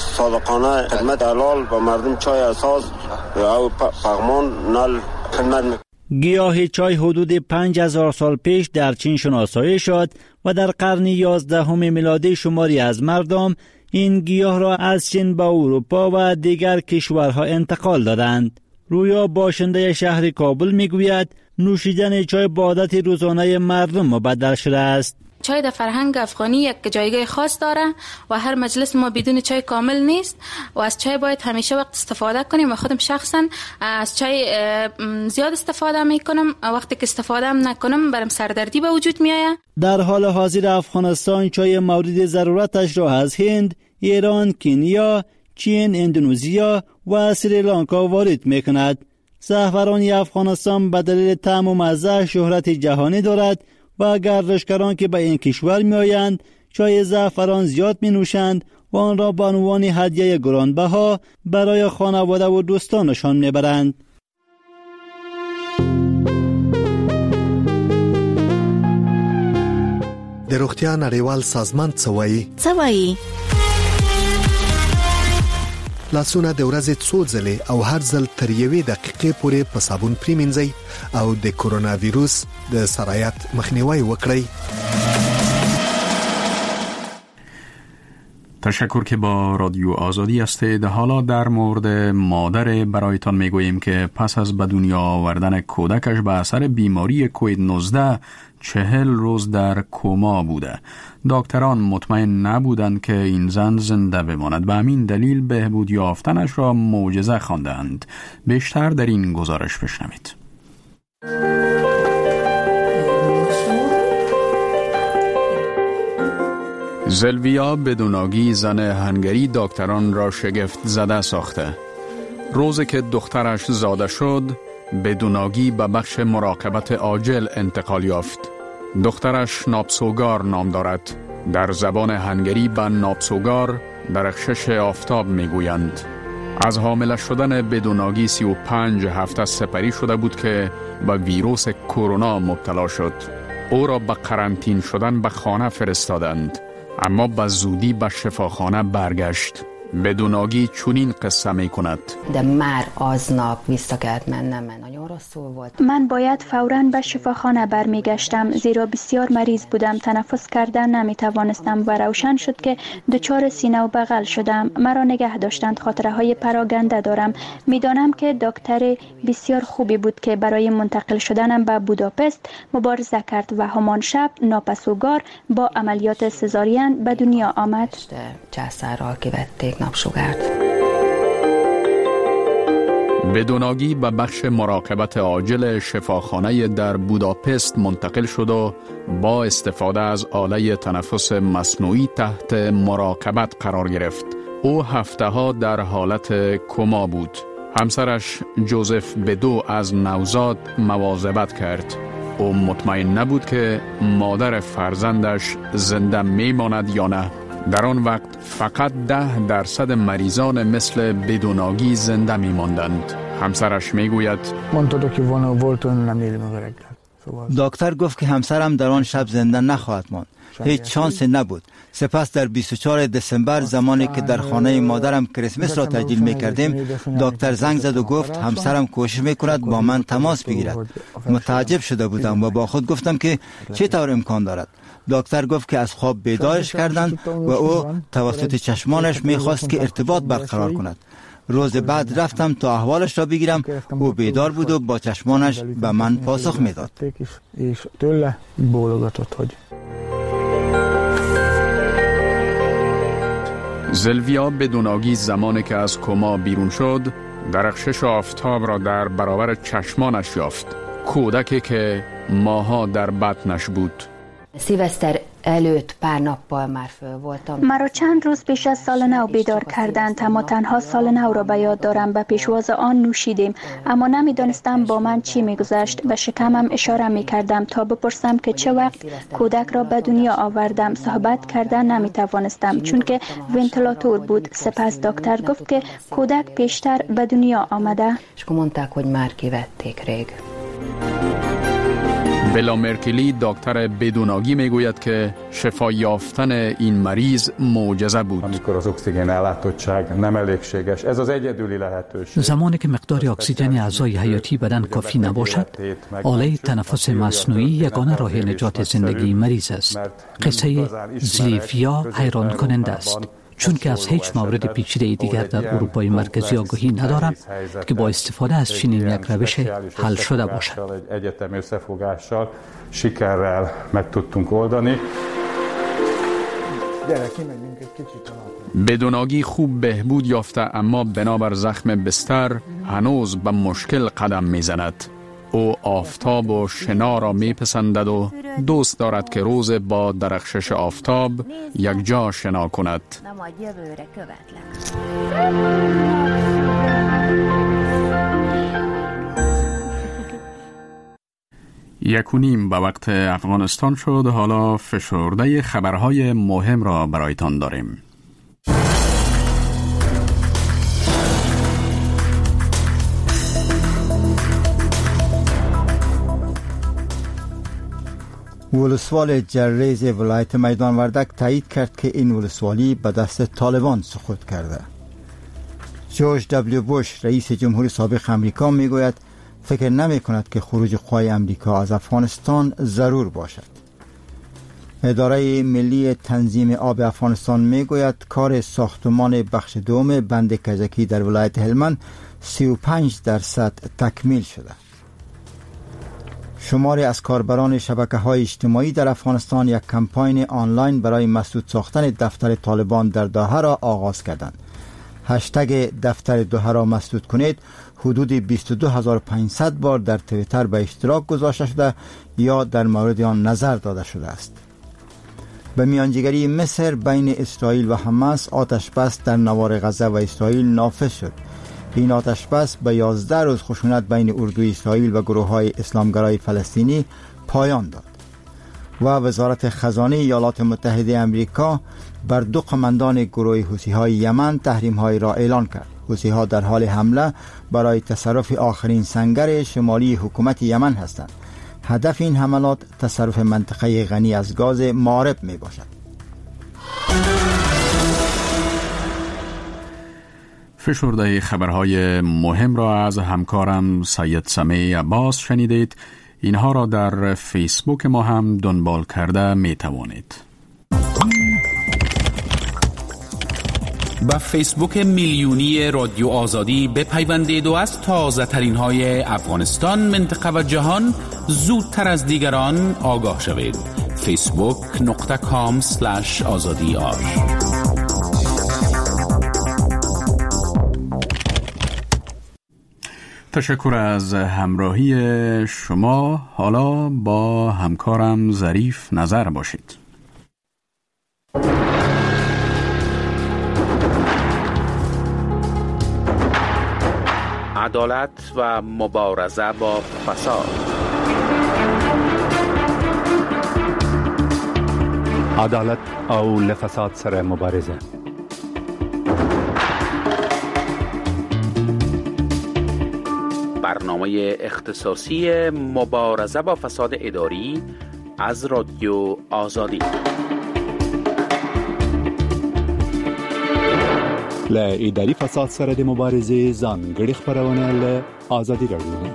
صادقانه خدمت حلال به مردم چای اساس او پغمان نل خدمت میکنه. گیاه چای حدود پنج هزار سال پیش در چین شناسایی شد و در قرن یازدهم میلادی شماری از مردم این گیاه را از چین به اروپا و دیگر کشورها انتقال دادند. رویا باشنده شهر کابل میگوید نوشیدن چای به عادت روزانه مردم مبدل شده است. چای در فرهنگ افغانی یک جایگاه خاص داره و هر مجلس ما بدون چای کامل نیست و از چای باید همیشه وقت استفاده کنیم و خودم شخصا از چای زیاد استفاده میکنم. وقتی که استفاده نکنم برام سردردی به وجود میآید. در حال حاضر افغانستان چای مورد ضرورتش را از هند، ایران، کنیا، چین، اندونزیا و سریلانکا وارد میکند. زعفران افغانستان به دلیل طعم و مزه شهرت جهانی دارد و گردشگران که به این کشور می آیند چای زعفران زیاد می نوشند و آن را به عنوان هدیه گرانبها برای خانواده و دوستانشان می برند. د روغتیا نړیوال سازمان څه وایي؟ څه وایي؟ لاسونه د ورځې څو ځلې او هر ځل تر یوې دقیقې پورې په صابون پریمنځئ او د کرونا ویروس د سرایت مخنیوی وکړئ. تشکر که با رادیو آزادی هستید. حالا در مورد مادر برایتان میگوییم که پس از به دنیا آوردن کودکش به اثر بیماری کووید نوزده چهل روز در کما بوده. دکتران مطمئن نبودند که این زن زنده بماند. به همین دلیل بهبود یافتنش را معجزه خواندند. بیشتر در این گزارش بشنوید. زلویا بدوناگی زن هنگری دکتران را شگفت زده ساخته. روزی که دخترش زاده شد بدوناگی به بخش مراقبت عاجل انتقال یافت. دخترش نابسوگار نام دارد. در زبان هنگری به نابسوگار درخشش آفتاب میگویند. از حامله شدن بدوناگی سی و پنج هفته سپری شده بود که به ویروس کرونا مبتلا شد. او را به قرنطین شدن به خانه فرستادند، اما به زودی به شفاخانه برگشت. بدوناگی چنین قصه می کند. من باید فوراً به شفاخانه برمیگشتم، زیرا بسیار مریض بودم. تنفس کردن نمی توانستم و روشن شد که دچار سینه و بغل شدم. مرا نگه داشتند. خاطره های پراگنده دارم. میدانم که دکتر بسیار خوبی بود که برای منتقل شدنم به بوداپست مبارزه کرد و همان شب ناپسوگار با عملیات سزارین به دنیا آمد. بدوناگی به بخش مراقبت عاجل شفاخانه در بوداپست منتقل شد و با استفاده از آله تنفس مصنوعی تحت مراقبت قرار گرفت. او هفته ها در حالت کما بود. همسرش جوزف بدو از نوزاد مواظبت کرد. او مطمئن نبود که مادر فرزندش زنده میماند یا نه. در آن وقت فقط ده درصد مریضان مثل بدوناگی زنده می ماندند. همسرش می گوید دکتر گفت که همسرم در آن شب زنده نخواهد ماند. هیچ شانسی نبود. سپس در بیست و چهارم دسامبر زمانی که در خانه مادرم کریسمس را تجلیل می کردیم، دکتر زنگ زد و گفت همسرم کوشش می کند با من تماس بگیرد. متعجب شده بودم و با خود گفتم که چطور امکان دارد. دکتر گفت که از خواب بیدارش کردند و او توسط چشمانش میخواست که ارتباط برقرار کند. روز بعد رفتم تا احوالش را بگیرم. او بیدار بود و با چشمانش به من پاسخ میداد. زلویا بدوناگی زمانی که از کما بیرون شد درخشش آفتاب را در برابر چشمانش یافت. کودکی که ماها در بطنش بود. Szilveszter előtt pár nappal már föl voltam. مرا چند روز پیش از سال نو بیدار کردند، اما تنها سال نو را به یاد دارم. به پیشواز آن نوشیدیم، اما نمیدانستم با من چی میگذشت. به شکمم اشاره میکردم تا بپرسم که چه وقت کودک را به دنیا آوردم. صحبت کردن نمیتوانستم چون که ونتیلاتور بود. سپس دکتر گفت که کودک پیشتر به دنیا آمده. És akkor mondták, hogy már kivették rég. بلا مرکلی دکتر بدوناگی میگوید که شفا یافتن این مریض معجزه بود. زمانی که مقدار اکسیژن اعضای حیاتی بدن کافی نباشد، آله تنفس مصنوعی یگانه راه نجات زندگی مریض است. قصه زلیویا حیران کننده است، چون که از هیچ مورد پیچیده دیگر در اروپای مرکزی آگاهی ندارم که با استفاده از چنین یک روش حل شده باشد. بدوناگی خوب بهبود یافته اما بنابر زخم بستر هنوز به مشکل قدم میزند. او آفتاب و شنا را میپسندد و دوست دارد که روز با درخشش آفتاب یک جا شنا کند. یک و نیم به وقت افغانستان شد. حالا فشرده خبرهای مهم را برایتان داریم. ولسوال جرریز ولایت میدان وردک تایید کرد که این ولسوالی به دست طالبان سقوط کرده. جورج دبلیو بوش رئیس جمهور سابق امریکا میگوید فکر نمی کند که خروج قوای امریکا از افغانستان ضرور باشد. اداره ملی تنظیم آب افغانستان میگوید کار ساختمان بخش دوم بند کجکی در ولایت هلمند سی و پنج درصد تکمیل شده. شماری از کاربران شبکه‌های اجتماعی در افغانستان یک کمپاین آنلاین برای مسدود ساختن دفتر طالبان در دوحه را آغاز کردند. هشتگ دفتر دوحه را مسدود کنید حدود بیست و دو هزار و پانصد بار در توییتر به اشتراک گذاشته شده یا در مورد آن نظر داده شده است. به میانجیگری مصر بین اسرائیل و حماس آتش بس در نوار غزه و اسرائیل نافذ شد. این آتش بس به یازده روز خشونت بین اردوی اسرائیل و گروه‌های اسلامگرای فلسطینی پایان داد. و وزارت خزانه ایالات متحده آمریکا بر دو قماندان گروه حوثی‌های یمن تحریم‌های را اعلان کرد. حوثی‌ها در حال حمله برای تصرف آخرین سنگر شمالی حکومت یمن هستند. هدف این حملات تصرف منطقه غنی از گاز مارب می باشد. فشرده خبرهای مهم را از همکارم سید سمیع عباس شنیدید. اینها را در فیسبوک ما هم دنبال کرده می توانید. با فیسبوک میلیونی رادیو آزادی بپیوندید و از تازه ترین های افغانستان، منطقه و جهان زودتر از دیگران آگاه شوید. فیسبوک نقطه کام سلش آزادی آر. تشکر از همراهی شما. حالا با همکارم ظریف نظر باشید. عدالت و مبارزه با فساد. عدالت او لفساد سره مبارزه. برنامه اختصاصی مبارزه با فساد اداری از رادیو آزادی. ل اداري فساد سره د مبارزې ځانګړي خبرونه له آزادی رادیو.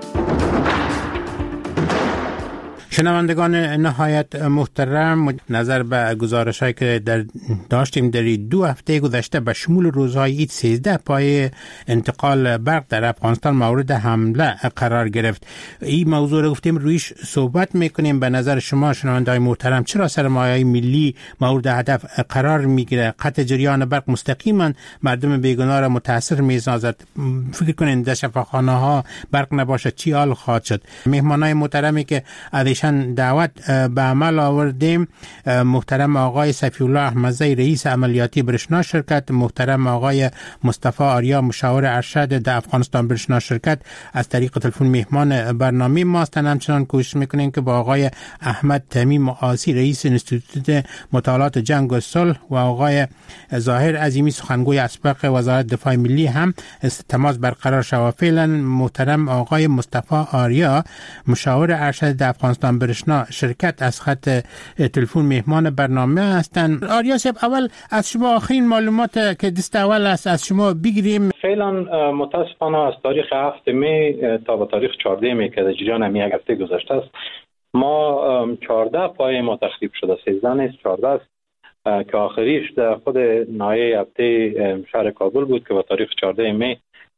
شنوندگان نهایت محترم، نظر به گزارش‌هایی که در داشتیم در دو هفته گذشته به شمول روزهای عید سیزده پای انتقال برق در افغانستان مورد حمله قرار گرفت. این موضوع رو گفتیم رویش صحبت میکنیم. به نظر شما شنوندگان محترم چرا سرمایه‌های ملی مورد هدف قرار میگیره؟ قطع جریان برق مستقیما مردم بیگناه را متاثر میسازد. فکر کنین در شفاخانه‌ها برق نباشه چی حال خواهد شد؟ مهمانای محترمی که دعوت به عمل آوردیم، محترم آقای صفی الله احمدزی رئیس عملیاتی برشنا شرکت، محترم آقای مصطفی آریا مشاور ارشد در افغانستان برشنا شرکت از طریق تلفن مهمان برنامه ما هستند. همچنان کوشش میکنیم که با آقای احمد تمیم آسی رئیس انستیتوت مطالعات جنگ و صلح و آقای ظاهر عظیمی سخنگوی اسبق وزارت دفاع ملی هم تماس برقرار شود. فعلا محترم آقای مصطفی آریا مشاور ارشد در افغانستان برشنا شرکت از خط تلفن مهمان برنامه هستند. آریا صاحب، اول از شما آخرین معلومات که دست اول است از شما بگیریم. فعلا متاسفانه از تاریخ هفت می تا به تاریخ چهارده می که در جریان می یک هفته گذشته است، ما چهارده پای ما تخریب شده، سیزده نیست چهارده است که آخریش در خود ناحیه هفته شهر کابل بود که به تاریخ چهارده می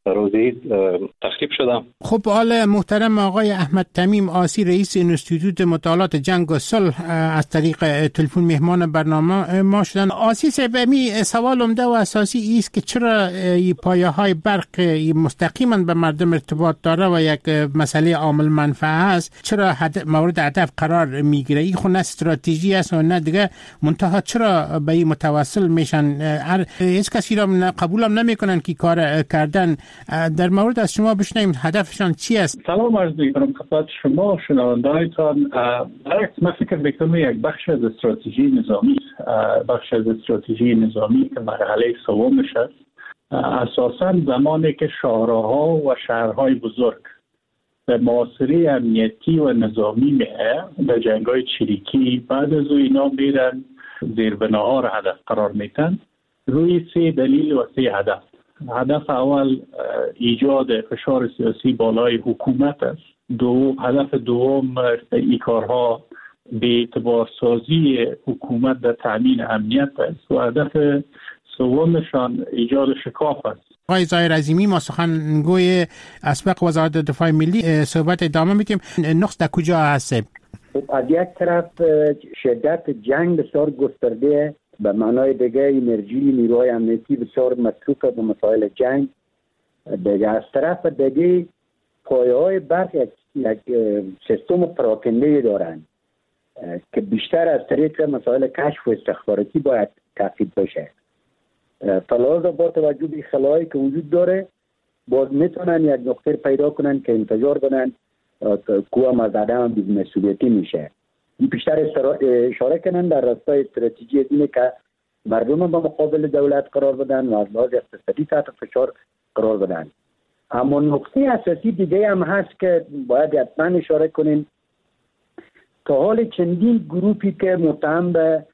روز عید تخریب شدم. خب حال محترم آقای احمد تمیم آسی رئیس انستیتوت مطالعات جنگ و صلح از طریق تلفن مهمان برنامه ما شدن. آسی صاحب، می سوال عمده و اساسی است که چرا پایه های برق مستقیما به مردم ارتباط داره و یک مسئله عامل منفعه است، چرا مورد هدف قرار میگیره؟ این خود استراتژی است و نه دیگه منتها چرا به این متوسل میشن؟ هیچ کسی را قبولم نمیکنن که کار کردن. در مورد از شما بشنویم هدفشان چی است؟ سلام عرض می‌کنم خدمت شما شنوندگانتان. برعکس من فکر می‌کنم یک بخش از استراتژی نظامی بخش از استراتژی نظامی که مرحله سومش است، اساساً زمانی که شهرها و شهرهای بزرگ به محاصره امنیتی و نظامی میه در جنگ‌های چریکی، بعد از اینا میرن زیربناها را هدف قرار میتن روی سه دلیل و سه هدف. هدف اول ایجاد فشار سیاسی بالای حکومت است. دو هدف دوم این کارها به اعتبار سازی حکومت در تامین امنیت است و هدف سومشان ایجاد شکاف است. آقای ظاهر عظیمی، ما سخنگوی اسبق وزارت دفاع ملی صحبت ادامه میدیم. نقص در کجا هست؟ از یک طرف شدت جنگ بسیار گسترده، به معنای دیگه انرژی نیروهای امنیتی بسیار مصروف به مسائل جنگ. دیگه از طرف دیگه پایه های برق یک, یک سیستم پراکنده دارند که بیشتر از طریق مسائل کشف و استخباراتی باید تفید بشه. فلازا با توجه به خلایی که وجود داره باز میتونن یک نقطه پیدا کنن که انتظار کنن که هم از عدم بی‌مسئولیتی میشه. این بیشتر اشاره کنن در راستای استراتژی اینه که مردم به مقابل دولت قرار بدن و از لحاظ اقتصادی تحت فشار قرار بدن. اما نقطه اساسی دیگه هم هست که باید حتما اشاره کنیم. تا حال چندین گروپی که متهم به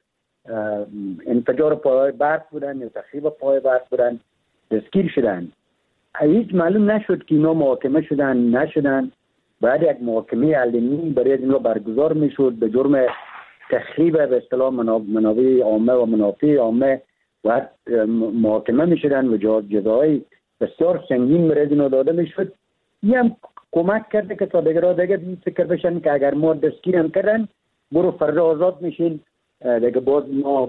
انفجار پایه‌های برق بودن یا تخریب پایه‌های برق بودن دستگیر شدن. هیچ معلوم نشد که اینا محاکمه شدن نشدن. باید یک محاکمه علمی برای اینا برگزار میشد به جرم تخریب به اصطلاح منابع عامه و منافع عامه و محاکمه میشدن و جزای بسیار سنگین برای اینا داده میشد. این هم کمک کرده که تا دیگه را دیگه فکر بشن که اگر ما دستگیر هم کردن برو فردا آزاد میشین، دیگه باز ما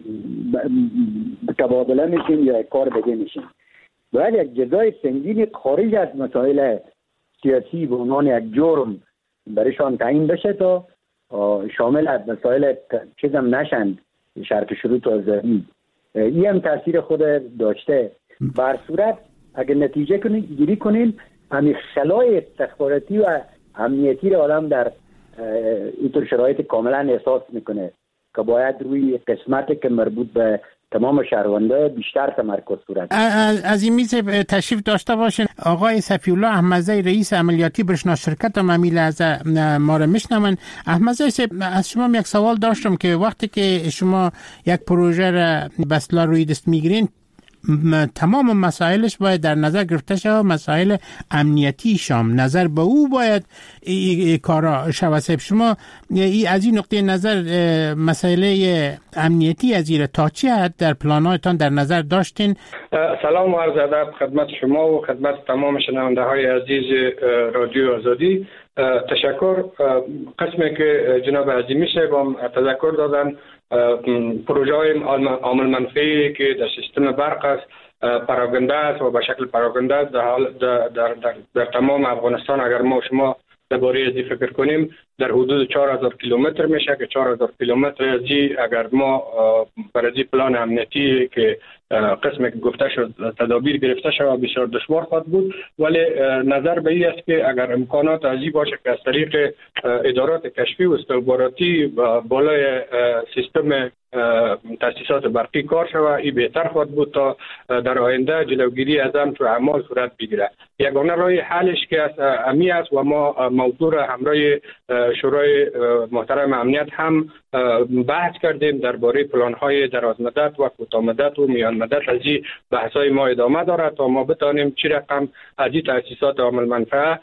تبادله میشین یا کار دیگه میشین. باید یک جزای سنگین خارج از مسائل سیاسی به عنوان یک جرم برایشان تعیین بشه تا شامل از مسائل چیزم نشند شرط شروط و آزادی. این هم تاثیر خود داشته. بر صورت اگر نتیجه کنیم گیری کنیم همین خلای استخباراتی و امنیتی را آدم در اینطور شرایط کاملا احساس میکنه که باید روی قسمتی که مربوط به تمام شهرونده بیشتر تمرکز صورت. از این میز تشریف داشته باشین آقای صفی‌الله احمدزی رئیس عملیاتی برشنا شرکت ممیل از ما را میشنون. احمدزی، از شما یک سوال داشتم که وقتی که شما یک پروژه را به اصطلاح روی دست میگیرین تمام مسائلش باید در نظر گرفته شود، مسائل امنیتی شام نظر به او باید ای کارا شود. شما ای از این نقطه نظر مسئله امنیتی از این تا چه حد در پلان‌هایتان در نظر داشتین؟ سلام و عرض ادب خدمت شما و خدمت تمام شنونده های عزیز رادیو آزادی. تشکر. قسمی که جناب عظیمی صاحب تذکر دادن پروژه های عامل منفی که در سیستم برق است پراکنده است و به شکل پراکنده است در, در, در, در, در تمام افغانستان. اگر ما شما درباره ازی فکر کنیم در حدود چهار هزار کیلومتر میشه که چهار هزار کیلومتر ازی اگر ما برای پلان امنیتی که قسمی که گفته شد تدابیر گرفته شود بسیار دشوار خواهد بود، ولی نظر به این است که اگر امکانات ازی باشه که از طریق ادارات کشفی و استخباراتی بالای سیستم تاسیسات برقی کار شود، این بهتر خواهد بود تا در آینده جلوگیری از همچون اعمال صورت بگیره. یگانه راه حلش که از امی است و ما موضوع را همراه شورای محترم امنیت هم بحث کردیم درباره پلان‌های درازمدت و کوتاه‌مدت و میان مدت. از این بحث‌های ما ادامه دارد تا ما بتانیم چی رقم از این تاسیسات عامل منفعه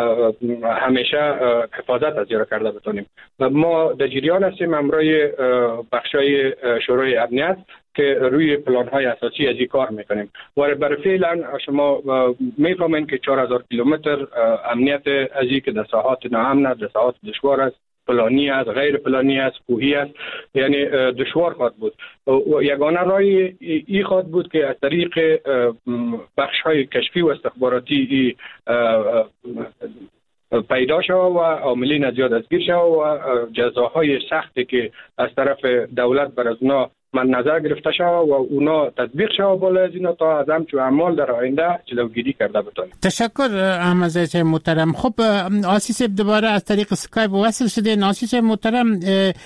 همیشه حفاظت از ایرا کرده بتونیم. ما در جریان هستیم همراه بخشای شورای امنیت که روی پلان های اساسی از این کار میکنیم و برای فعلا شما میفهمین که چهار هزار کیلومتر امنیت از این که در ساحات ناامن است، در ساحات دشوار است، پلانی است، غیر پلانی است، کوهی است، یعنی دشوار خواهد بود و یگانه راه ای خواهد بود که از طریق بخش های کشفی و استخباراتی پیدا شود و عاملین زیاد دستگیر شود و جزاهای سختی که از طرف دولت بر از اونا من نظر گرفته شود و اونا تطبیق شود بالا از اینا تا از همچون اعمال در آینده جلوگیری کرده بتونه. تشکر احمد زاده محترم. خب آسیس دوباره از طریق اسکایپ وصل شده. آسیس محترم،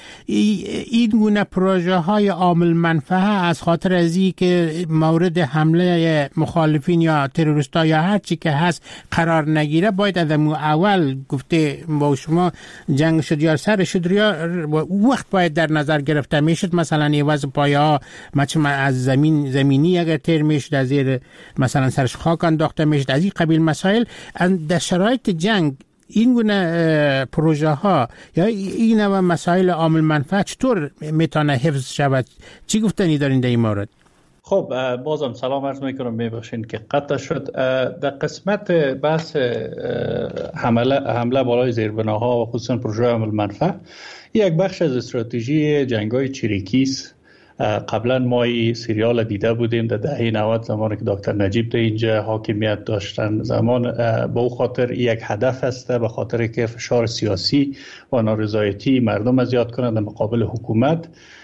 این گونه پروژه های عامل منفعه از خاطر ازی که مورد حمله مخالفین یا تروریستا یا هر چی که هست قرار نگیره، باید از اول گفته با شما جنگ شد یا سر شد یا وقت باید در نظر گرفته میشد، مثلا ایواز پایه ها از زمین زمینی اگر تیر میشد، از زیر مثلا سرش خاک انداخته میشد، از این قبیل مسائل. در شرایط جنگ این گونه پروژه ها یا این نوع مسائل عامل منفعه چطور میتونه حفظ شود؟ چی گفتنی دارین در این مورد؟ خب بازم سلام عرض میکنم، میبخشین که قطع شد. در قسمت بحث حمله حمله بالای زیربناها و خصوصا پروژه عامل منفعه، یک بخش از استراتژی جنگ‌های چریکیست. قبلا ما این سریال دیده بودیم در دهه نود زمانی که دکتر نجیب در اینجا حاکمیت داشتن. زمان با او خاطر یک هدف است، به خاطر که فشار سیاسی و نارضایتی مردم زیاد کنند در مقابل حکومت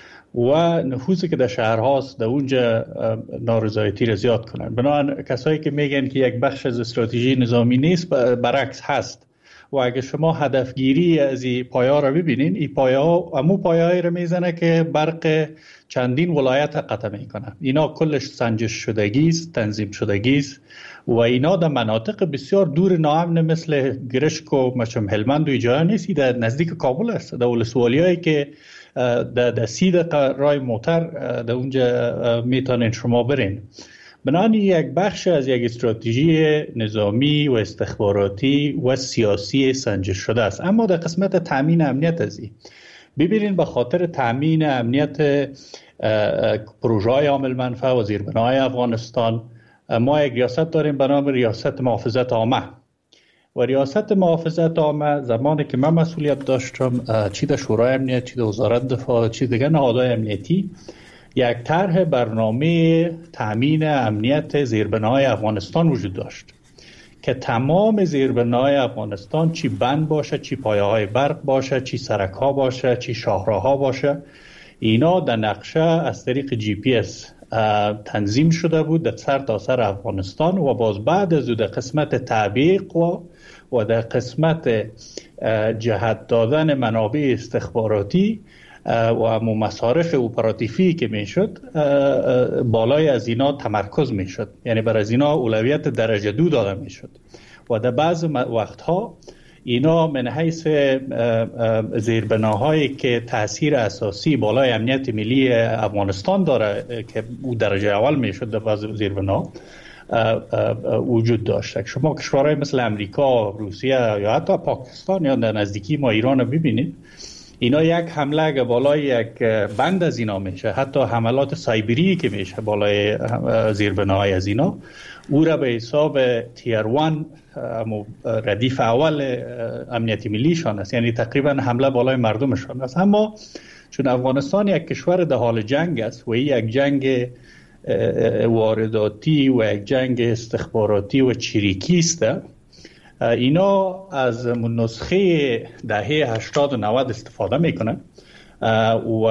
و نفوذی که در شهرهاست در اونجا نارضایتی را زیاد کنند. بنابراین کسایی که میگن که یک بخش از استراتژی نظامی نیست، برعکس هست. و اگه شما هدفگیری از این پایه‌ها را ببینین، این پایه‌ها همون پایه‌هایی را میزنه که برق چندین ولایت قطع میکنه. اینا کلش سنجش شدگی است، تنظیم شدگی است و اینا در مناطق بسیار دور ناامن مثل گرشک و مچم هلمند و جاها نیست، در نزدیک کابل است، در ولسوالیایی که در در سی دقیقه رای موتر در اونجا میتونین شما برین. بنابراین یک بخش از یک استراتژی نظامی و استخباراتی و سیاسی سنجش شده است. اما در قسمت تامین امنیت ازی ببینید، به خاطر تامین امنیت پروژه های عامل منفعه و زیربناهای افغانستان ما یک ریاست داریم به نام ریاست محافظت عامه و ریاست محافظت عامه زمانی که من مسئولیت داشتم، چی در شورای امنیت، چی در وزارت دفاع، چی دیگر نهادهای امنیتی، یک طرح برنامه تامین امنیت زیربناهای افغانستان وجود داشت که تمام زیربناهای افغانستان، چی بند باشه، چی پایه های برق باشه، چی سرک ها باشه، چی شاهراه ها باشه، اینا در نقشه از طریق جی پی اس تنظیم شده بود در سر تا سر افغانستان و باز بعد از در قسمت تعبیق و و در قسمت جهت دادن منابع استخباراتی و مصارف اپراتیفی که میشد بالای از اینا تمرکز میشد، یعنی بر از اینا اولویت درجه دو داده میشد و در بعض وقتها اینا من حیث زیربناهایی که تأثیر اساسی بالای امنیت ملی افغانستان داره که او درجه اول میشد در بعض زیربنا وجود داشت. شما کشورهای مثل امریکا، روسیه یا حتی پاکستان یا در نزدیکی ما ایران رو ببینید، اینا یک حمله اگه بالای یک بند از اینا میشه، حتی حملات سایبری که میشه بالای زیربناهای از اینا، او را به حساب تیر وان ردیف اول امنیت ملیشان است، یعنی تقریبا حمله بالای مردمشان است. اما چون افغانستان یک کشور در حال جنگ است و این یک جنگ وارداتی و یک جنگ استخباراتی و چریکی است، اینا از نسخه دهه هشتاد و نود استفاده میکنن و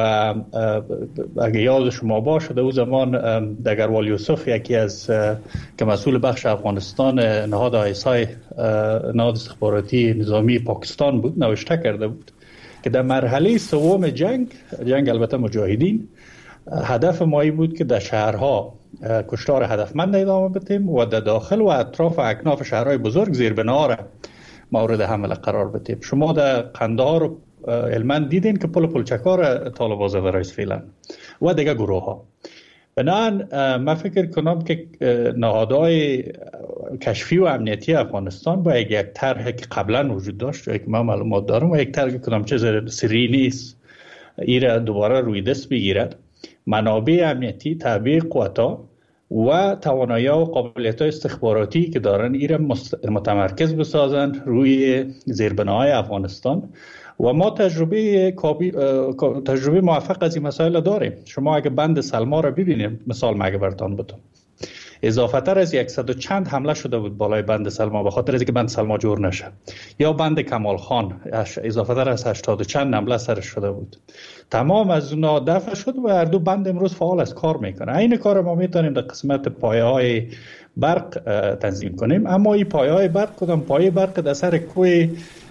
اگه یاد شما باشه در اون زمان دگروال یوسف، یکی از که مسئول بخش افغانستان نهاد آیسای نهاد استخباراتی نظامی پاکستان بود، نوشته کرده بود که در مرحله سوم جنگ جنگ البته مجاهدین، هدف مایی بود که در شهرها کشتار هدفمند ادامه بدیم و در داخل و اطراف و اکناف شهرهای بزرگ زیربناها را مورد حمله قرار بدیم. شما در قندهار و هلمند دیدین که پل پلچکار طالبان زده رئیس فعلا و دیگه گروه ها. بنابراین من فکر کنم که نهادهای کشفی و امنیتی افغانستان با یک یک طرحی که قبلا وجود داشت که من معلومات دارم و یک طرحی که کنم چه سری نیست، این دوباره روی دست بگیرد منابع امنیتی، تعبیه قوتا و توانایی و قابلیت استخباراتی که دارن ایران متمرکز بسازن روی زیربناهای افغانستان و ما تجربه کابی... تجربه موفق از این مسائل داریم. شما اگه بند سلما را ببینید، مثال مگه براتون بدم، اضافه تر از صد و چند حمله شده بود بالای بند سلما به خاطر اینکه بند سلما جور نشه، یا بند کمال خان اضافه تر از هشتاد و چند حمله سرش شده بود. تمام از اونا دفع شد و هر دو بند امروز فعال از کار میکنه. این کار ما میتونیم در قسمت پایه های برق تنظیم کنیم، اما این پایه های برق کدام پایه برق در سر کوه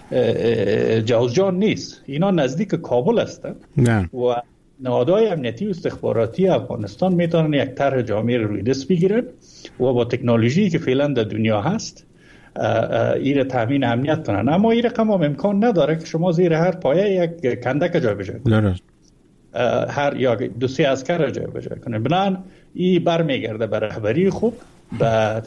جوزجان نیست، اینا نزدیک کابل هستن و نهادهای امنیتی و استخباراتی افغانستان میتونن یک طرح جامع روی دست بگیرن و با تکنولوژی که فعلا در دنیا هست این تامین امنیت کنن. اما این رقم هم امکان نداره که شما زیر هر پایه یک کندک جای بجای کنید، هر یا دو سه عسکر جای بجای کنید. بنابراین این برمیگرده به رهبری خوب بعد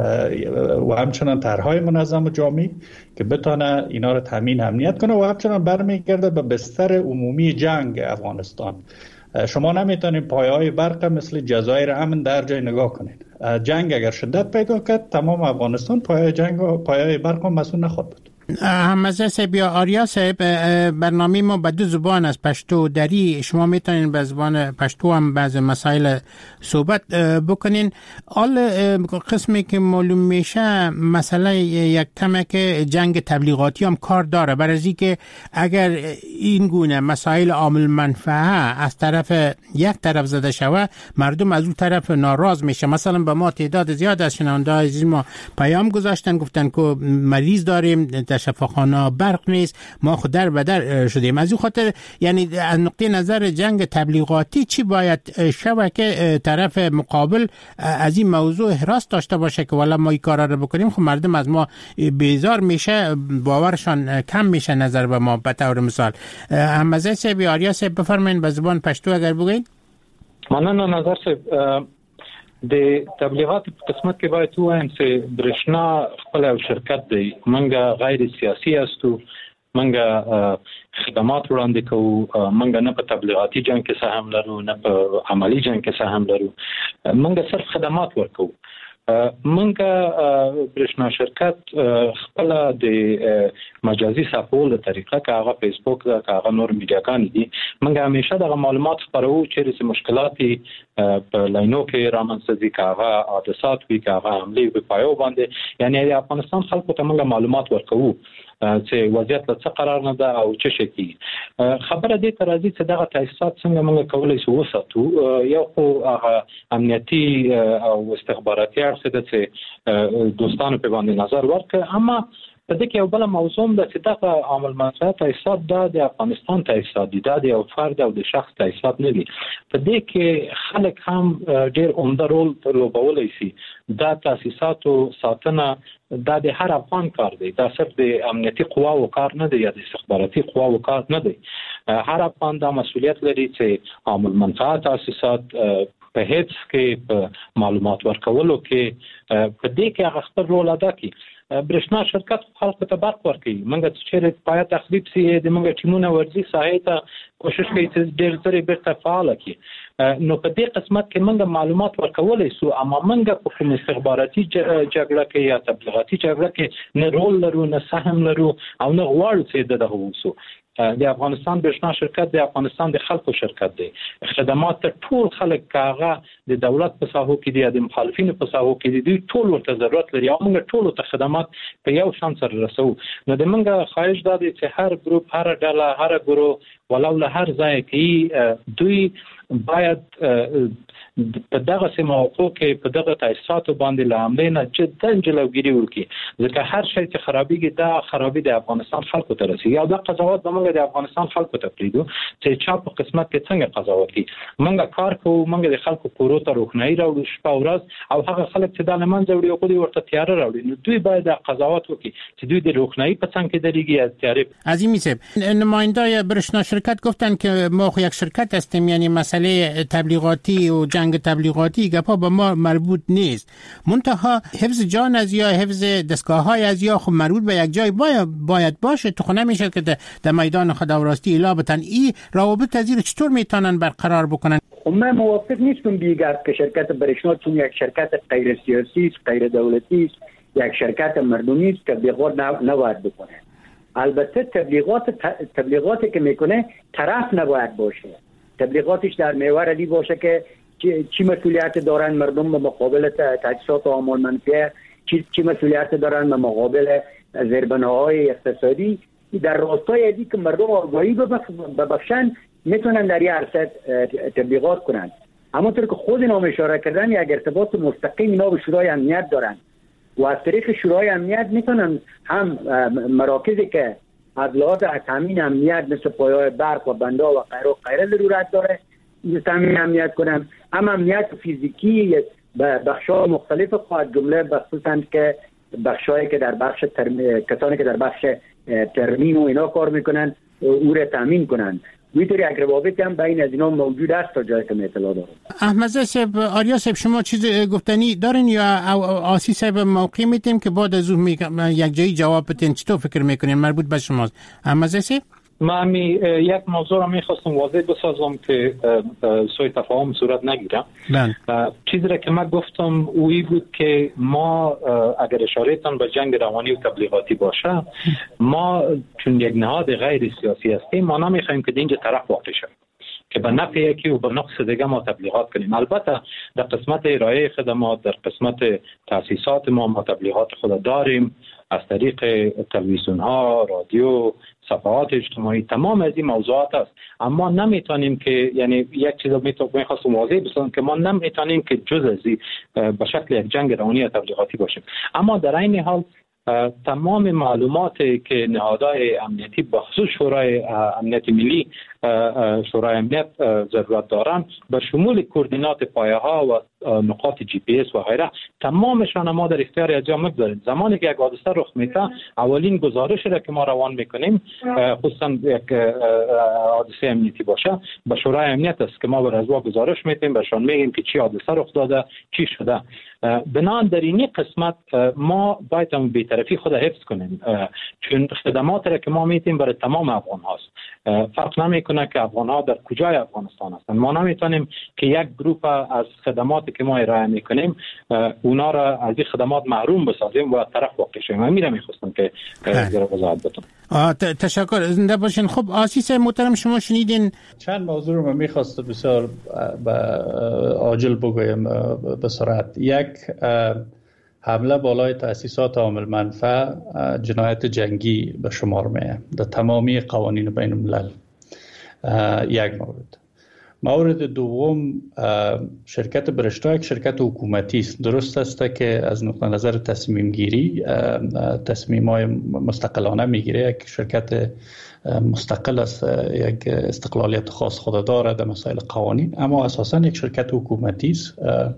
و همچنان طرحهای منظم و جامع که بتونه اینا رو تامین امنیت کنه و همچنان برمیگرده به بستر عمومی جنگ افغانستان. شما نمیتونید پایه‌های برق مثل جزایر امن در جای نگاه کنید. جنگ اگر شدت پیدا کرد تمام افغانستان پایه جنگ و پایه‌های برق هم مسئول نخواهد بود. همزه صاحب یا آریا صاحب، برنامه ما به دو زبان از پشتو و دری، شما میتونین به زبان پشتو هم بعض مسائل صحبت بکنین. آل قسمی که معلوم میشه مسئله یک کمه که جنگ تبلیغاتی هم کار داره، برای که اگر این گونه مسائل عامل منفعه از طرف یک طرف زده شوه مردم از اون طرف ناراض میشه. مثلا به ما تعداد زیاد از شنونده های ما پیام گذاشتن، گفتن که مریض داریم در شفاخانه برق نیست، ما خود در بدر شدیم. از این خاطر یعنی از نقطه نظر جنگ تبلیغاتی چی باید شوه که طرف مقابل از این موضوع حراس داشته باشه که والا ما این کارا رو بکنیم، خب مردم از ما بیزار میشه، باورشان کم میشه نظر به ما. به طور مثال همزه صاحب یا آریا صاحب بفرمایید به زبان پشتو اگر بگید. مننه نظر صاحب. د تبلیغات په قسمت کې باید وایم چې برښنا خپل او شرکت دی، منګه غیر سیاسي استو، منګه خدمات وړاندې کوو، منګه نه په تبلیغاتي جنگ کې سهم لرو نه په عملی جنگ کې سهم لرو، منګه صرف خدمات ورکوو. منګه برښنا شرکت خپل د مجازي صفحو له طریقه که هغه فیسبوک ده که هغه نور میډیاګان دي، منګه همیشه دغه معلومات خپروو چیرې مشکلات په لاینو کې رامنځته دي، که هغه حادثات وي که هغه حملې په پایو باندې، یعنی د افغانستان خلکو ته منګه معلومات ورکوو چې وضعیت له څه قرار نه ده او څه شي کیږي. خبره دې ته راځي چې دغه تاسیسات څنګه موږ کولی شو وساتو. یو خو هغه امنیتي او استخباراتي اړخ ده چې دوستانو په باندې نظر ورکړي، اما په دې کې یو بل موضوع ده چې دغه عامل منفعه تاسیسات دا د افغانستان تاسیسات دي، دا د یو فرد او د شخص تاسیسات نه دي. په دې کې خلک هم ډېر عمده رول لوبولی شي. دا تاسیساتو ساتنه دا د هر افغان کار دی، دا صرف د امنیتي قواو کار نه دی یا د استخباراتي قواو کار نه دی. هر افغان دا مسؤلیت لري چې عامل منفعه تاسیسات په هیڅ کې په معلومات ورکولو کې په دې کې هغه خپل رول ادا کوي. برښنا شرکت خلکو ته برق ورکوي، موږ چې پایه تخریب سي د موږ ټیمونه ورځي ساحې ته کوشش کوي چې ډېر ډېر بیرته فعال کړي. نو په دې قسمت کې موږ معلومات ورکولای سو، اما موږ په کوم استخباراتي جګړه کې یا تبلیغاتي جګړه کې نه رول لرو نه سهم لرو او نه غواړو چې دغه وسو. د افغانستان برښنا شرکت د افغانستان د خلکو شرکت دی. خدمات ته ټول خلک کاغه د دولت په ساحو کې دي، د مخالفینو په ساحو کې دي، ټول ورته ضرورت لري او موږ ټول ته خدمات په یو شان سره رسو. نو د موږ خواهش دا دی چې هر ګروپ، هر ډله، هر ګروه ولو له هر ځای کې دوی باید په دغه سیمو کې په دغه تاسیساتو باندې له حملې نه جدا جلوګیری وکړي، ځکه هر شی چې خرابېږي دا خرابې د افغانستان خلکو ته رسېږي او دا قضاوت به موږ د افغانستان خلکو ته پرېږدو چې چا په قسمت کې څنګه قضاوت کوي. موږ کار کوو، موږ د خلکو کورو ته روښنایي راوړو شپه او ورځ، او هغه خلک چې دا له منځه وړي او خو دوی ورته تیاره راوړي، نو دوی باید قضاوت وکړي چې دوی د روښنایي په څنګ کې درېږي یا تیارې. عظیمی صاحب، نمایندای برښنا شرکت گفتن که ما یک شرکت هستیم، یعنی مسئله مسئله تبلیغاتی و جنگ تبلیغاتی گپا به ما مربوط نیست. منتها حفظ جان از یا حفظ دستگاه های از یا خب مربوط به یک جای باید, باید باشه. تو خونه میشه که در میدان خودآوراستی الا بتن این روابط از چطور میتونن برقرار بکنن؟ من موافق نیستم دیگر که شرکت برشنا چون یک شرکت غیر سیاسی است، غیر دولتی است، یک شرکت مردمی است که تبلیغات نباید بکنه. البته تبلیغات تبلیغاتی که میکنه طرف نباید باشه. تبلیغاتش در محور علی باشه که چی مسئولیت دارن مردم به مقابل تجهیزات و اعمال منفیه، چی چی مسئولیت دارن به مقابل زیربناهای اقتصادی. در راستای ادی که مردم آگاهی ببخشن میتونن در این عرصه تبلیغات کنن. همونطور که خود نام اشاره کردن یک ارتباط مستقیم اینا به شورای امنیت دارن و از طریق شورای امنیت میتونن هم مراکزی که از لحاظ تامین امنیت مثل پایه‌های برق و بندها و غیره و غیره ضرورت داره تامین امنیت کنن، هم امنیت فیزیکی به بخش‌های مختلف خواهد جمله خصوصا که بخشایی که در بخش ترم... کسانی که در بخش ترمیم و اینا کار میکنن او را تامین کنن. ویتوری یک روابط هم بین از اینا موجود است تا جایی که من اطلاع دارم. احمد صاحب، آریا صاحب، شما چیز گفتنی دارین یا آسی صاحب موقع میتیم که بعد از اون یک جایی جواب بدین؟ چطور فکر میکنین مربوط به شماست؟ احمد صاحب من یک موضوع را میخواستم واضح بسازم که سوء تفاهم صورت نگیرم. چیزی را که من گفتم اویی بود که ما اگر اشارهتان به جنگ روانی و تبلیغاتی باشه، ما چون یک نهاد غیر سیاسی هستیم ما نمیخوایم که اینجا طرف واقع شد که به نفع یکی و به نقص دیگه ما تبلیغات کنیم. البته در قسمت ارائه خدمات، در قسمت تاسیسات ما ما تبلیغات خود داریم از طریق تلویزیون ها، رادیو، صفحات اجتماعی، تمام از این موضوعات است. اما نمیتونیم که یعنی یک چیز میخواستم واضح بسازم که ما نمیتونیم که جز از این به شکل یک جنگ روانی تبلیغاتی باشیم. اما در این حال تمام معلوماتی که نهادهای امنیتی به خصوص شورای امنیت ملی، شورای امنیت ضرورت دارن به شمول کوردینات پایه ها و نقاط جی پی اس و غیره، تمامشان ما در اختیار از جا میگذاریم. زمانی که یک حادثه رخ میده اولین گزارش را که ما روان میکنیم، خصوصا یک حادثه امنیتی باشه، به شورای امنیت است که ما بر ازوا گزارش میدیم، بهشان میگیم که چی حادثه رخ داده، چی شده. بنابراین در این قسمت ما باید هم بی‌طرفی خود حفظ کنیم، چون خدمات را که ما میدیم برای تمام افغان هاست. فرق نمیکنه که افغان ها در کجای افغانستان هستند. ما نمیتونیم که یک گروه از خدماتی که ما ارائه میکنیم اونا را از این خدمات محروم بسازیم و طرف واقع شیم. من میرم میخواستم که زیرا وضاحت بدم. تشکر، زنده باشین. خب آسیس محترم، شما شنیدین چند موضوع رو من میخواستم بسیار عاجل بگویم به سرعت. یک، حمله بالای تأسیسات عامل منفع جنایت جنگی به شمار میه در تمامی قوانین بین الملل. یک مورد. مورد دوم، شرکت برشتا یک شرکت حکومتی است. درست است که از نقطه نظر تصمیم گیری تصمیم های مستقلانه میگیره، یک شرکت مستقل است، یک استقلالیت خاص خود داره در مسائل قوانین، اما اساسا یک شرکت حکومتی است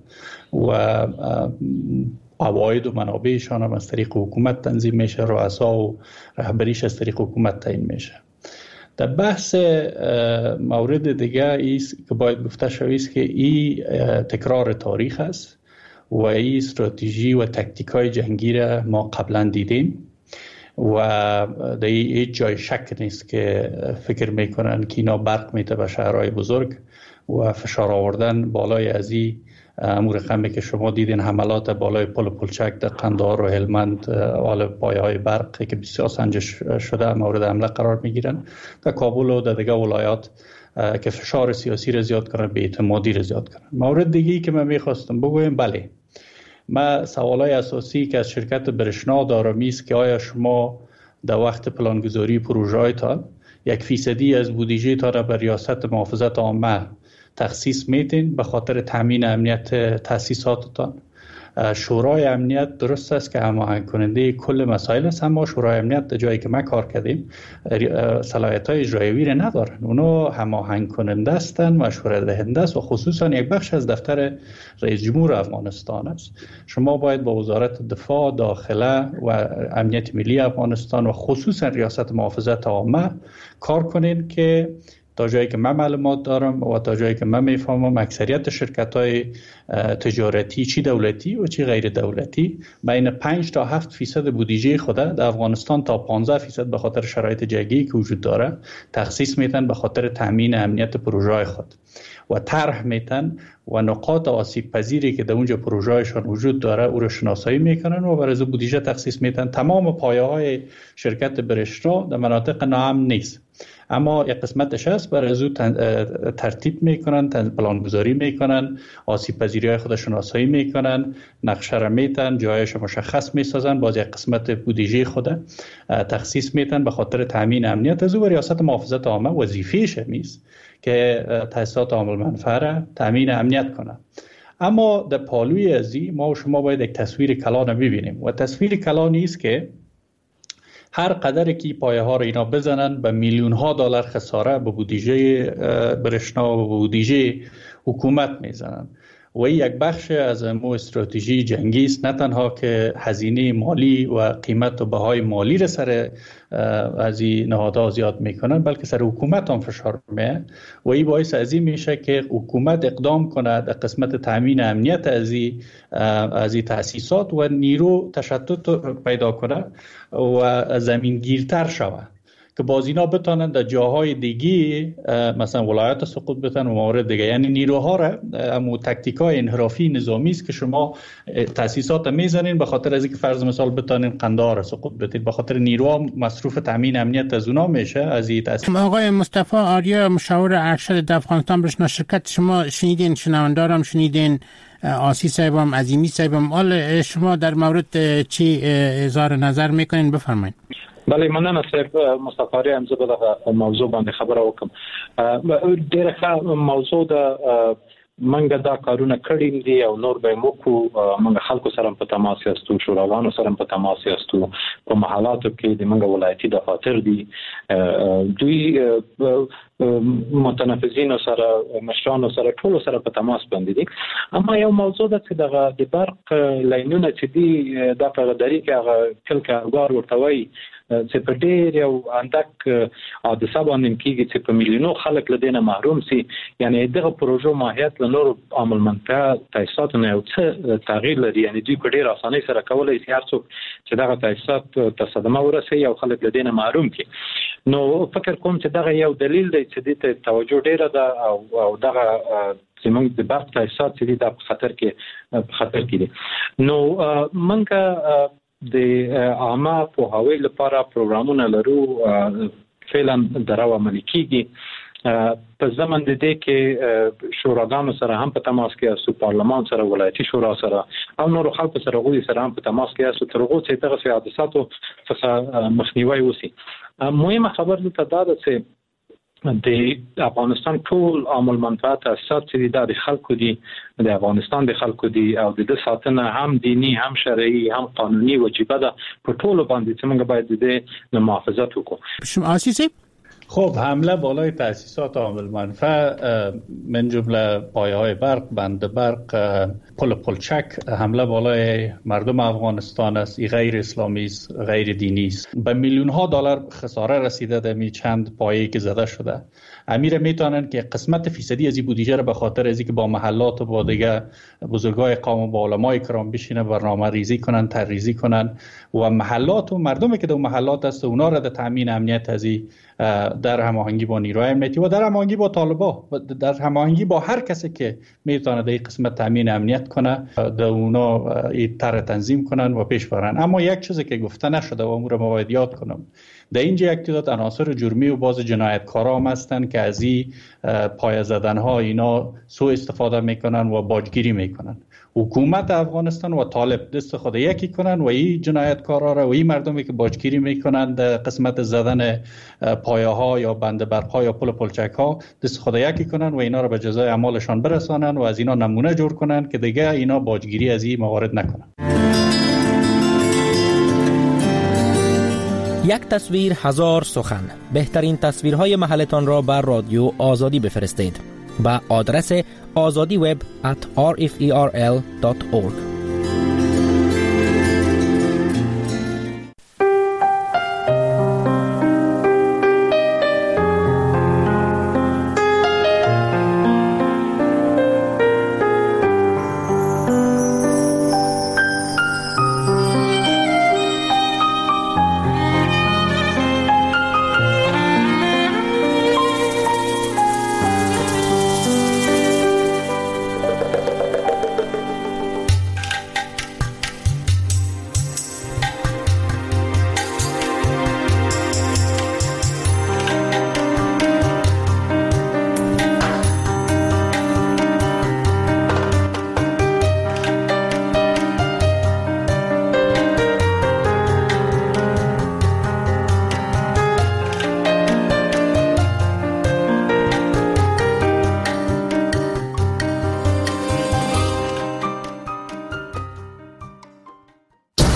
و عواید و منابعشان هم از طریق حکومت تنظیم میشه، رؤسا و رهبریش از طریق حکومت تعیین میشه. در بحث مورد دیگه ایست که باید گفته شوی است که این تکرار تاریخ است و این استراتژی و تکتیکای جنگی را ما قبلا دیدیم و در هیچ جای شک نیست که فکر میکنن که اینا برق میته به شهرهای بزرگ و فشار آوردن بالای از این امور رقمی که شما دیدین، حملات بالای پل پلچک در قندهار و هلمند، بالای پایه های برقی که بسیار سنجش شده مورد حمله قرار میگیرن، در کابل و در دیگه ولایات که فشار سیاسی را زیاد کنن، بی‌اعتمادی را زیاد کنن. مورد دیگه‌ای که من میخواستم بگویم، بله ما سوالای اساسی که از شرکت برشنا دارم است که آیا شما در وقت پلانگذاری پروژه‌هایتان یک فیصدی از بودجه تا را به ریاست محافظت عامه تخصیص میدین به خاطر تامین امنیت تاسیساتتان؟ شورای امنیت درست است که هماهنگ کننده کل مسائل است، اما شورای امنیت در جایی که ما کار کردیم صلاحیت‌های اجرایی را ندارن. اونا هماهنگ کننده هستند، مشوره دهنده است و خصوصا یک بخش از دفتر رئیس جمهور افغانستان است. شما باید با وزارت دفاع، داخله و امنیت ملی افغانستان و خصوصا ریاست محافظت عامه کار کنین که تا جایی که من معلومات دارم و تا جایی که من میفهمم اکثریت شرکت‌های تجارتی چی دولتی و چی غیر دولتی بین پنج تا هفت فیصد بودجه خود در افغانستان تا پانزده فیصد به خاطر شرایط جنگی که وجود داره تخصیص میتن به خاطر تامین امنیت پروژه خود و طرح میتن و نقاط آسیب پذیری که در اونجا پروژه‌شان وجود داره او رو شناسایی میکنن و برای از بودجه تخصیص میتن. تمام پایه‌های شرکت برشنا در مناطق ناامن نیست، اما یک قسمتش هست برای از ترتیب میکنن، پلانگذاری میکنن، آسیب پذیری های خود شناسایی میکنن، نقشه را میتن، جایش مشخص میسازن، باز یک قسمت بودجه خود تخصیص میتن به خاطر تامین امنیت. از او ریاست محافظت عامه وظیفه‌ش میست که تاسیسات عامل منفعه را تامین امنیت کنه. اما در پالوی ازی ما و شما باید یک تصویر کلان ببینیم و تصویر کلانی است که هر قدر که پایه ها را اینا بزنن به میلیون ها دلار خساره به بودجه برشنا و بودجه حکومت میزنن و یک بخش از مو استراتژی جنگی است، نه تنها که هزینه مالی و قیمت و بهای مالی را سر از این نهادها زیاد میکنن بلکه سر حکومت هم فشار میه و این باعث از این میشه که حکومت اقدام کنه در قسمت تامین امنیت از این از این تاسیسات و نیرو تشتت پیدا کنه و زمین گیرتر شوه که باز اینا بتانن در جاهای دیگه مثلا ولایت سقوط بتن و موارد دیگه. یعنی نیروها را امو تکتیکای انحرافی نظامی است که شما تاسیسات میزنین به خاطر از اینکه فرض مثال بتانین قندهار سقوط بدید، به خاطر نیروها مصروف تامین امنیت از اونا میشه از این تاسیسات. آقای مصطفی آریا مشاور ارشد افغانستان برشنا شرکت، شما شنیدین، شنوندارم شنیدین، آسی صاحبم، عظیمی صاحبم، حال شما در مورد چی اظهار نظر میکنین؟ بفرمایید. بله، مننه صاحب مصطفی هم زه به موضوع باندې خبره وکم. ډیره ښه موضوع ده. منګه دا کارونه کړي دي او نور به موږ منګه خلکو سره په تماس یاستو، شوراګانو سره په تماس یاستو، په محلاتو کې د منګه ولایتي دفاتر دي، دوی متنفذین سره مشرانو سره ټول سره په تماس باندې دي. اما یو موضوع ده چې د برق لاینونه چې دي دا په غداري کې هغه کل کارګار ورته وایي چې په ډېر یو اندک حادثه باندې کېږي چې په میلیونو خلک له دې نه محروم سي. یعنی دغه پروژو ماهیت له نورو عامل منفعه تاسیساتو نه یو څه تغییر لري. یعنی دوی په ډېر اسانۍ سره کولی شي هر څوک چې دغه تاسیسات ته صدمه ورسوي او خلک له دې نه محروم کړي. نو فکر کوم چې دغه یو دلیل دی چې دې ته توجه ډېره ده او دغه زمونږ د برق تاسیسات چې دي دا په خطر کې په خطر کې دي. نو موږ د عامه پوهاوي لپاره پروګرامونه لرو، فعلا درو عملي کیږي. په زمن د دې کې شوراګانو سره هم په تماس کې اوسو، پارلمان سره، ولایتي شورا سره او نور خلکو سره غوړي سره هم په تماس کې اوسو تر هغه چې دغه حادثاتو څخه مخنیوي وشي. مهمه خبر دلته دا ده چې د افغانستان ټول عامل منفعت تاسیسات چې د خلکو دي، د افغانستان د خلکو دي او د ساتنه هم دینی هم شرعي هم قانوني وجیبه ده په ټولو باندې چې موږ باید د محافظت وکړو. شما آسیسی؟ خب حمله بالای تاسیسات عامل منفعه من جمله پایه های برق، بند برق، پل پلچک، حمله بالای مردم افغانستان است. این غیر اسلامی است، غیر دینی است. به میلیون ها دلار خساره رسیده در می چند پایه‌ای که زده شده. امیر میتونن که قسمت فیصدی از این بودجه را به خاطر از اینکه با محلات و با دیگه بزرگای قوم و با علمای کرام بشینه برنامه ریزی کنن، طرح‌ریزی کنن و محلات و مردمی که در محلات است اونا را در تامین امنیت از این در هماهنگی با نیروهای امنیتی و در هماهنگی با طالبان و در هماهنگی با هر کسی که میتونه در این قسمت تامین امنیت کنه در اونا این طرح تنظیم کنن و پیش برن. اما یک چیزی که گفته نشده و اون رو باید یاد کنم، در اینجا یک تعداد عناصر جرمی و باز جنایتکارا هم هستن که از این پایه زدن ها اینا سوء استفاده میکنن و باجگیری میکنن. حکومت افغانستان و طالب دست خود یکی کنن و این جنایتکارا را و این مردمی که باجگیری میکنن در قسمت زدن پایه ها یا بند برق ها یا پل پلچک ها دست خود یکی کنن و اینا را به جزای اعمالشان برسانن و از اینا نمونه جور کنن که دیگه اینا باجگیری از این موارد نکنن. یک تصویر هزار سخن. بهترین تصویرهای محلتان را بر رادیو آزادی بفرستید. با آدرس آزادی وب ات آر اف ای آر ال دات اورگ.